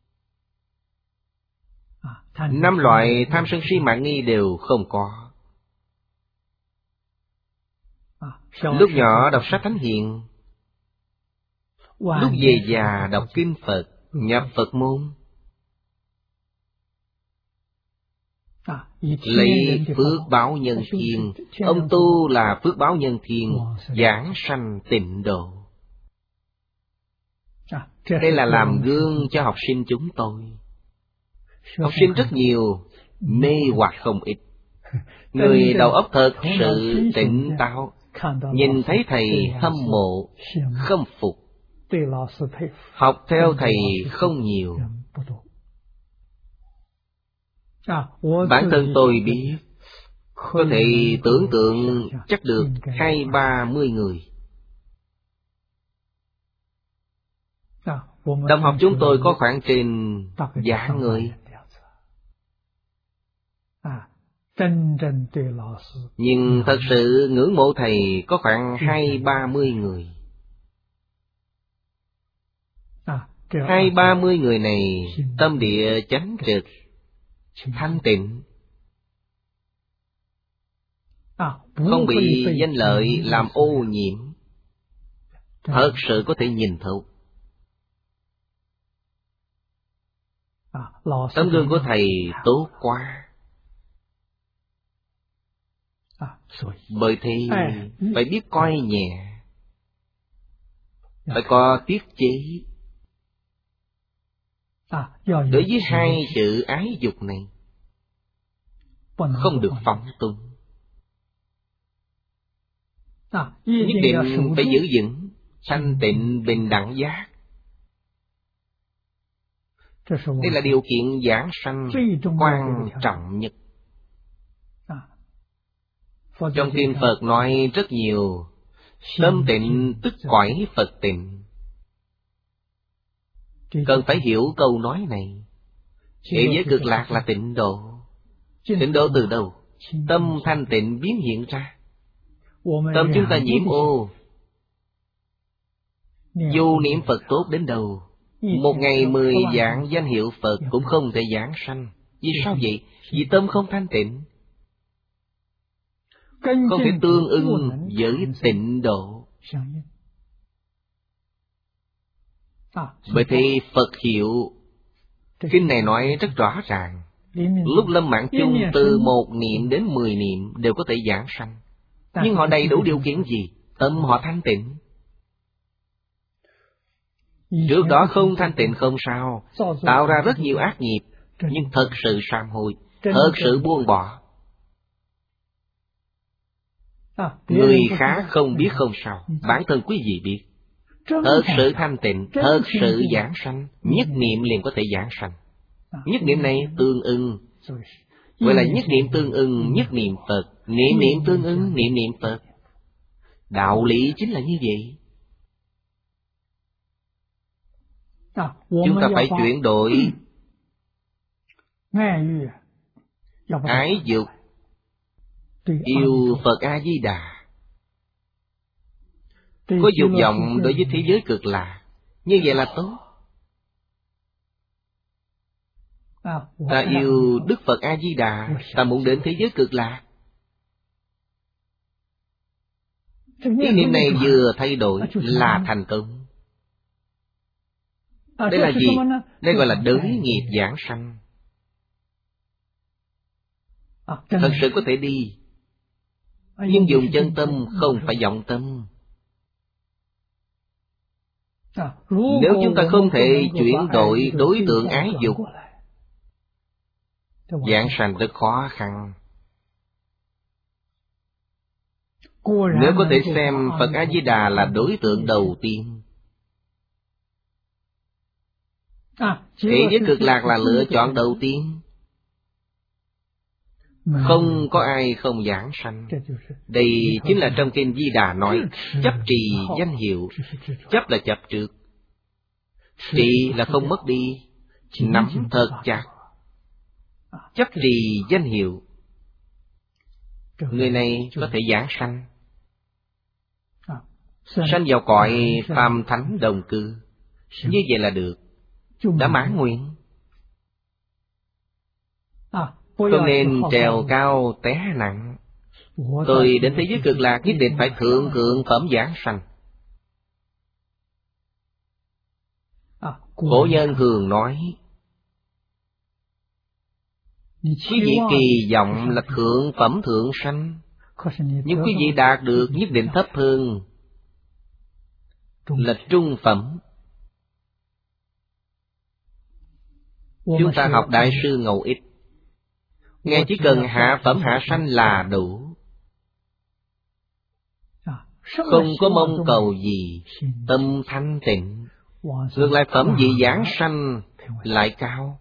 5 loại tham sân si mạn nghi đều không có. Lúc nhỏ đọc sách thánh hiền, lúc về già đọc kinh Phật, nhập Phật môn, lấy phước báo nhân thiên. Ông tu là phước báo nhân thiên, giảng sanh tịnh độ. Đây là làm gương cho học sinh chúng tôi. Học sinh rất nhiều, mê hoặc không ít. Người đầu óc thật sự tỉnh táo, nhìn thấy thầy hâm mộ, khâm phục. Học theo thầy không nhiều. Bản thân tôi biết, có thể tưởng tượng chắc được 20-30 người. Đồng học chúng tôi có khoảng trên vạn người. Nhưng thật sự ngưỡng mộ thầy có khoảng 20-30 người. 20-30 người này tâm địa chánh trực, thanh tịnh, không bị danh lợi làm ô nhiễm, thật sự có thể nhìn thấu. Tấm gương của thầy tốt quá. Bởi thế phải biết coi nhẹ, phải có tiết chế. Đối với 2 chữ ái dục này, không được phóng túng. Nhất định phải giữ vững thanh tịnh bình đẳng giác. Đây là điều kiện giảng sanh quan trọng nhất. Trong kinh Phật nói rất nhiều, tâm tịnh tức cõi Phật tịnh. Cần phải hiểu câu nói này. Thế giới cực lạc là tịnh độ. Tịnh độ từ đâu? Tâm thanh tịnh biến hiện ra. Tâm chúng ta nhiễm ô, dù niệm Phật tốt đến đâu, một ngày 10 vạn danh hiệu Phật cũng không thể giảng sanh. Vì sao vậy? Vì tâm không thanh tịnh, không thể tương ưng với tịnh độ. Bởi thế Phật hiệu kinh này nói rất rõ ràng. Lúc lâm mạng chung từ 1 niệm đến 10 niệm đều có thể giảng sanh. Nhưng họ đầy đủ điều kiện gì? Tâm họ thanh tịnh. Trước đó không thanh tịnh không sao, tạo ra rất nhiều ác nghiệp, nhưng thật sự sám hối, thật sự buông bỏ. Người khác không biết không sao, bản thân quý vị biết. Thật sự thanh tịnh, thật sự giảng sanh, nhất niệm liền có thể giảng sanh. Nhất niệm này tương ưng, gọi là nhất niệm tương ưng, nhất niệm Phật. Niệm niệm tương ưng, niệm niệm Phật. Đạo lý chính là như vậy. Chúng ta phải chuyển đổi ái dục, yêu Phật A-di-đà. Có dục vọng đối với thế giới cực lạc, như vậy là tốt. Ta yêu Đức Phật A-di-đà, ta muốn đến thế giới cực lạc. Ý niệm này vừa thay đổi là thành công. Đây là gì? Đây gọi là đới nghiệp giảng sanh. Thật sự có thể đi, nhưng dùng chân tâm, không phải vọng tâm. Nếu chúng ta không thể chuyển đổi đối tượng ái dục, giảng sanh rất khó khăn. Nếu có thể xem Phật A-di-đà là đối tượng đầu tiên, thế giới cực lạc là lựa chọn đầu tiên. Không có ai không giảng sanh. Đây chính là trong kinh Di Đà nói, chấp trì danh hiệu. Chấp là chấp trước, trì là không mất đi, nắm thật chặt. Chấp trì danh hiệu, người này có thể giảng sanh, sanh vào cõi phàm thánh đồng cư. Như vậy là được, đã mãn nguyện. Không nên trèo cao té nặng. Tôi đến thế giới cực lạc nhất định phải thượng phẩm giảng sanh. Cổ nhân thường nói, quý vị kỳ vọng là thượng phẩm thượng sanh, nhưng quý vị đạt được nhất định thấp hơn, là trung phẩm. Chúng ta học Đại sư Ngẫu Ích, nghe chỉ cần hạ phẩm hạ sanh là đủ, không có mong cầu gì, tâm thanh tịnh. Ngược lại phẩm vị giảng sanh lại cao.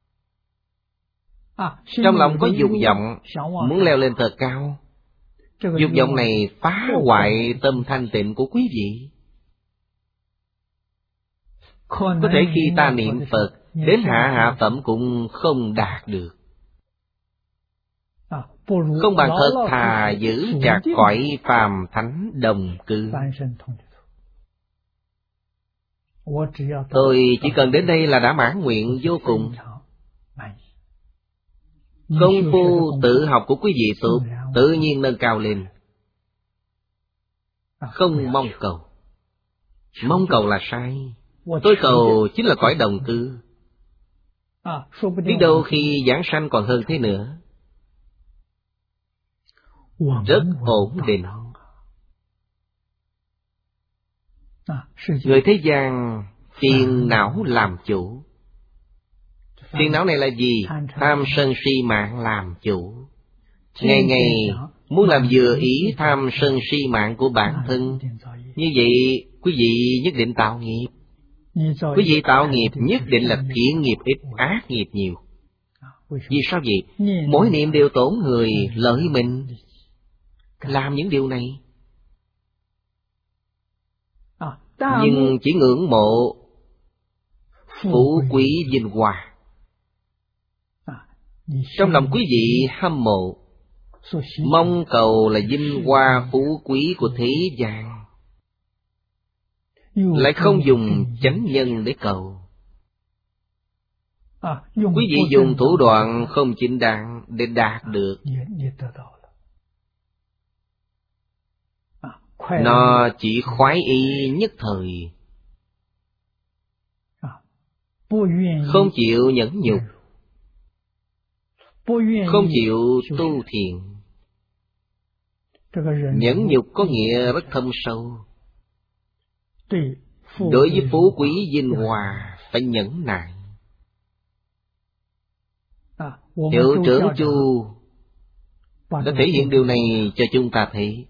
Trong lòng có dục vọng, muốn leo lên thật cao. Dục vọng này phá hoại tâm thanh tịnh của quý vị. Có thể khi ta niệm Phật, đến hạ phẩm cũng không đạt được. Không bằng thật thà giữ chặt cõi phàm thánh đồng cư. Tôi chỉ cần đến đây là đã mãn nguyện vô cùng. Công phu tự học của quý vị tốt, tự nhiên nâng cao lên. Không mong cầu. Mong cầu là sai. Tôi cầu chính là cõi đồng cư. Biết đâu khi giảng sanh còn hơn thế nữa. Rất ổn định. Người thế gian phiền não làm chủ. Phiền não này là gì? Tham sân si mạng làm chủ. Ngày ngày muốn làm vừa ý tham sân si mạng của bản thân. Như vậy quý vị nhất định tạo nghiệp. Quý vị tạo nghiệp nhất định là thiện nghiệp ít, ác nghiệp nhiều. Vì sao vậy? Mỗi niệm đều tổn người, lợi mình. Làm những điều này, nhưng chỉ ngưỡng mộ phú quý vinh hoa. Trong lòng quý vị hâm mộ, mong cầu là vinh hoa phú quý của thế gian, lại không dùng chánh nhân để cầu. Quý vị dùng thủ đoạn không chính đáng để đạt được, nó chỉ khoái ý nhất thời, không chịu nhẫn nhục, không chịu tu thiện. Nhẫn nhục có nghĩa rất thâm sâu. Đối với phú quý vinh hoa phải nhẫn nại. Hiệu trưởng Chu đã thể hiện điều này cho chúng ta thấy.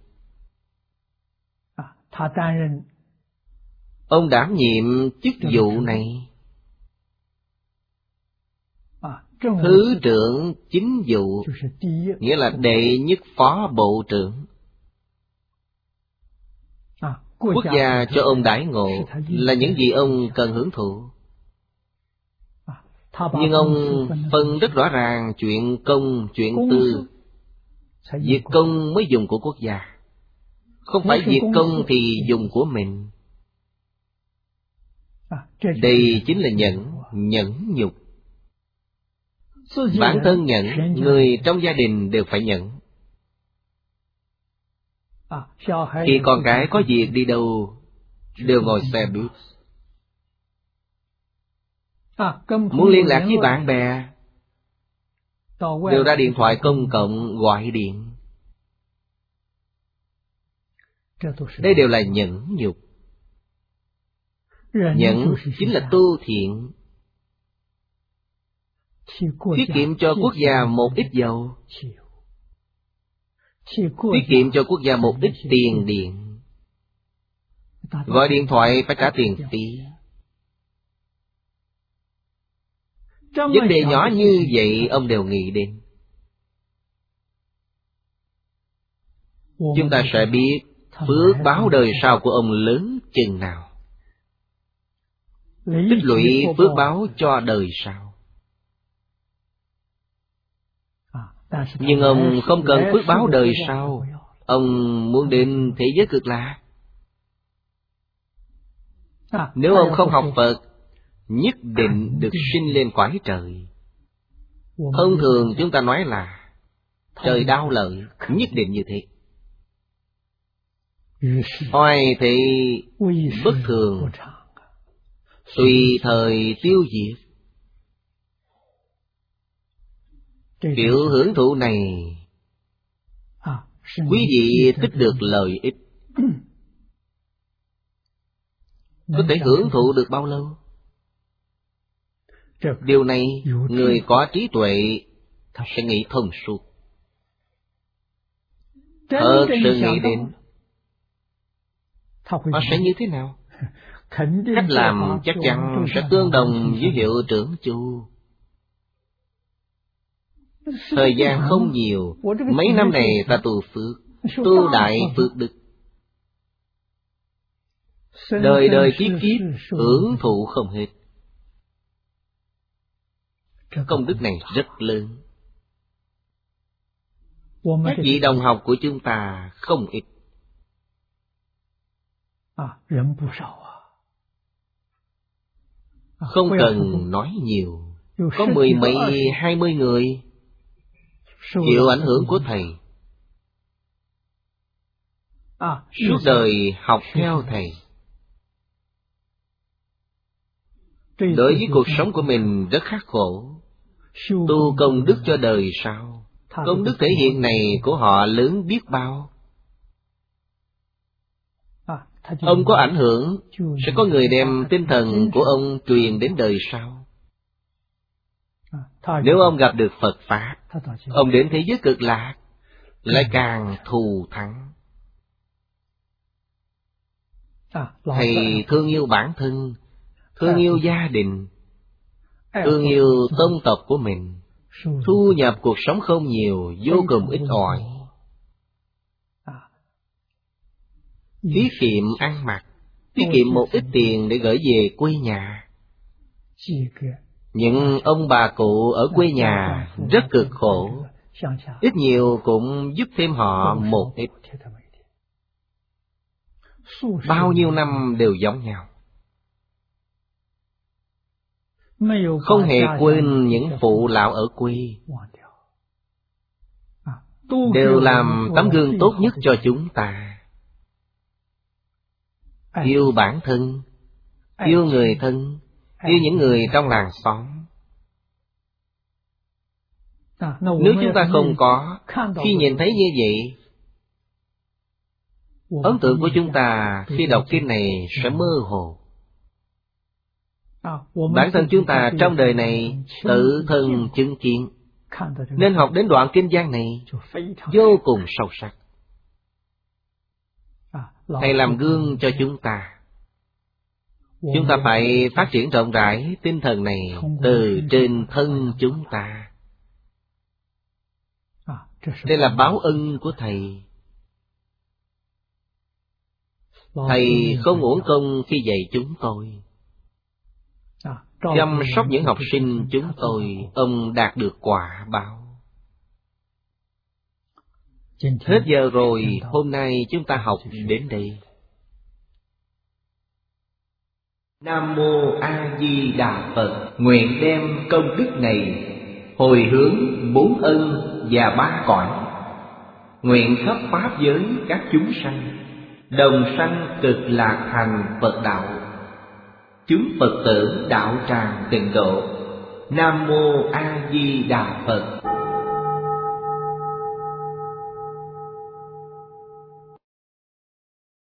Ông đảm nhiệm chức vụ này, thứ trưởng chính vụ, nghĩa là đệ nhất phó bộ trưởng. Quốc gia cho ông đãi ngộ là những gì ông cần hưởng thụ. Nhưng ông phân rất rõ ràng chuyện công, chuyện tư. Việc công mới dùng của quốc gia, không phải việc công thì dùng của mình. Đây chính là nhẫn nhục. Bản thân nhẫn, người trong gia đình đều phải nhẫn. Khi con cái có việc đi đâu, đều ngồi xe buýt. Muốn liên lạc với bạn bè, đều ra điện thoại công cộng gọi điện. Đây đều là nhẫn nhục. Nhẫn chính là tu thiện. Tiết kiệm cho quốc gia một ít dầu, tiết kiệm cho quốc gia một ít tiền điện. Gọi điện thoại phải trả tiền phí. Vấn đề nhỏ như vậy ông đều nghĩ đến. Chúng ta sẽ biết phước báo đời sau của ông lớn chừng nào, tích lũy phước báo cho đời sau. Nhưng ông không cần phước báo đời sau. Ông muốn đến thế giới cực lạc. Nếu ông không học Phật, nhất định được sinh lên cõi trời. Thông thường chúng ta nói là trời đau lợi, nhất định như thế. Oai thị bất thường, tùy thời tiêu diệt. Kiểu hưởng thụ này, quý vị tích được lợi ích, có thể hưởng thụ được bao lâu? Điều này người có trí tuệ sẽ nghĩ thông suốt. Thật sự nghĩ đến, họ sẽ như thế nào? Cách làm chắc chắn sẽ tương đồng với hiệu trưởng Chu. Thời gian không nhiều, mấy năm này ta tu phước, tu đại phước đức. Đời đời kiếp kiếp hưởng thụ không hết. Công đức này rất lớn. Các vị đồng học của chúng ta không ít. Không cần nói nhiều, có 10 mấy 20 người chịu ảnh hưởng của thầy, suốt đời học theo thầy. Đối với cuộc sống của mình rất khắc khổ, tu công đức cho đời sau. Công đức thể hiện này của họ lớn biết bao. Ông có ảnh hưởng, sẽ có người đem tinh thần của ông truyền đến đời sau. Nếu ông gặp được Phật Pháp, ông đến thế giới cực lạc, lại càng thù thắng. Thầy thương yêu bản thân, thương yêu gia đình, thương yêu tông tộc của mình. Thu nhập cuộc sống không nhiều, vô cùng ít ỏi. Tiết kiệm ăn mặc, tiết kiệm một ít tiền để gửi về quê nhà. Những ông bà cụ ở quê nhà rất cực khổ, ít nhiều cũng giúp thêm họ một ít. Bao nhiêu năm đều giống nhau, không hề quên những phụ lão ở quê, đều làm tấm gương tốt nhất cho chúng ta. Yêu bản thân, yêu người thân, yêu những người trong làng xóm. Nếu chúng ta không có, khi nhìn thấy như vậy, ấn tượng của chúng ta khi đọc kinh này sẽ mơ hồ. Bản thân chúng ta trong đời này tự thân chứng kiến, nên học đến đoạn kinh văn này vô cùng sâu sắc. Thầy làm gương cho chúng ta. Chúng ta phải phát triển rộng rãi tinh thần này từ trên thân chúng ta. Đây là báo ân của Thầy. Thầy không uổng công khi dạy chúng tôi, chăm sóc những học sinh chúng tôi, ông đạt được quả báo. Hết giờ rồi, hôm nay chúng ta học đến đây. Nam Mô A Di Đà Phật. Nguyện đem công đức này hồi hướng bốn ân và ba cõi, nguyện khắp pháp giới các chúng sanh đồng sanh cực lạc thành Phật đạo, chúng Phật tử đạo tràng tịnh độ. Nam Mô A Di Đà Phật.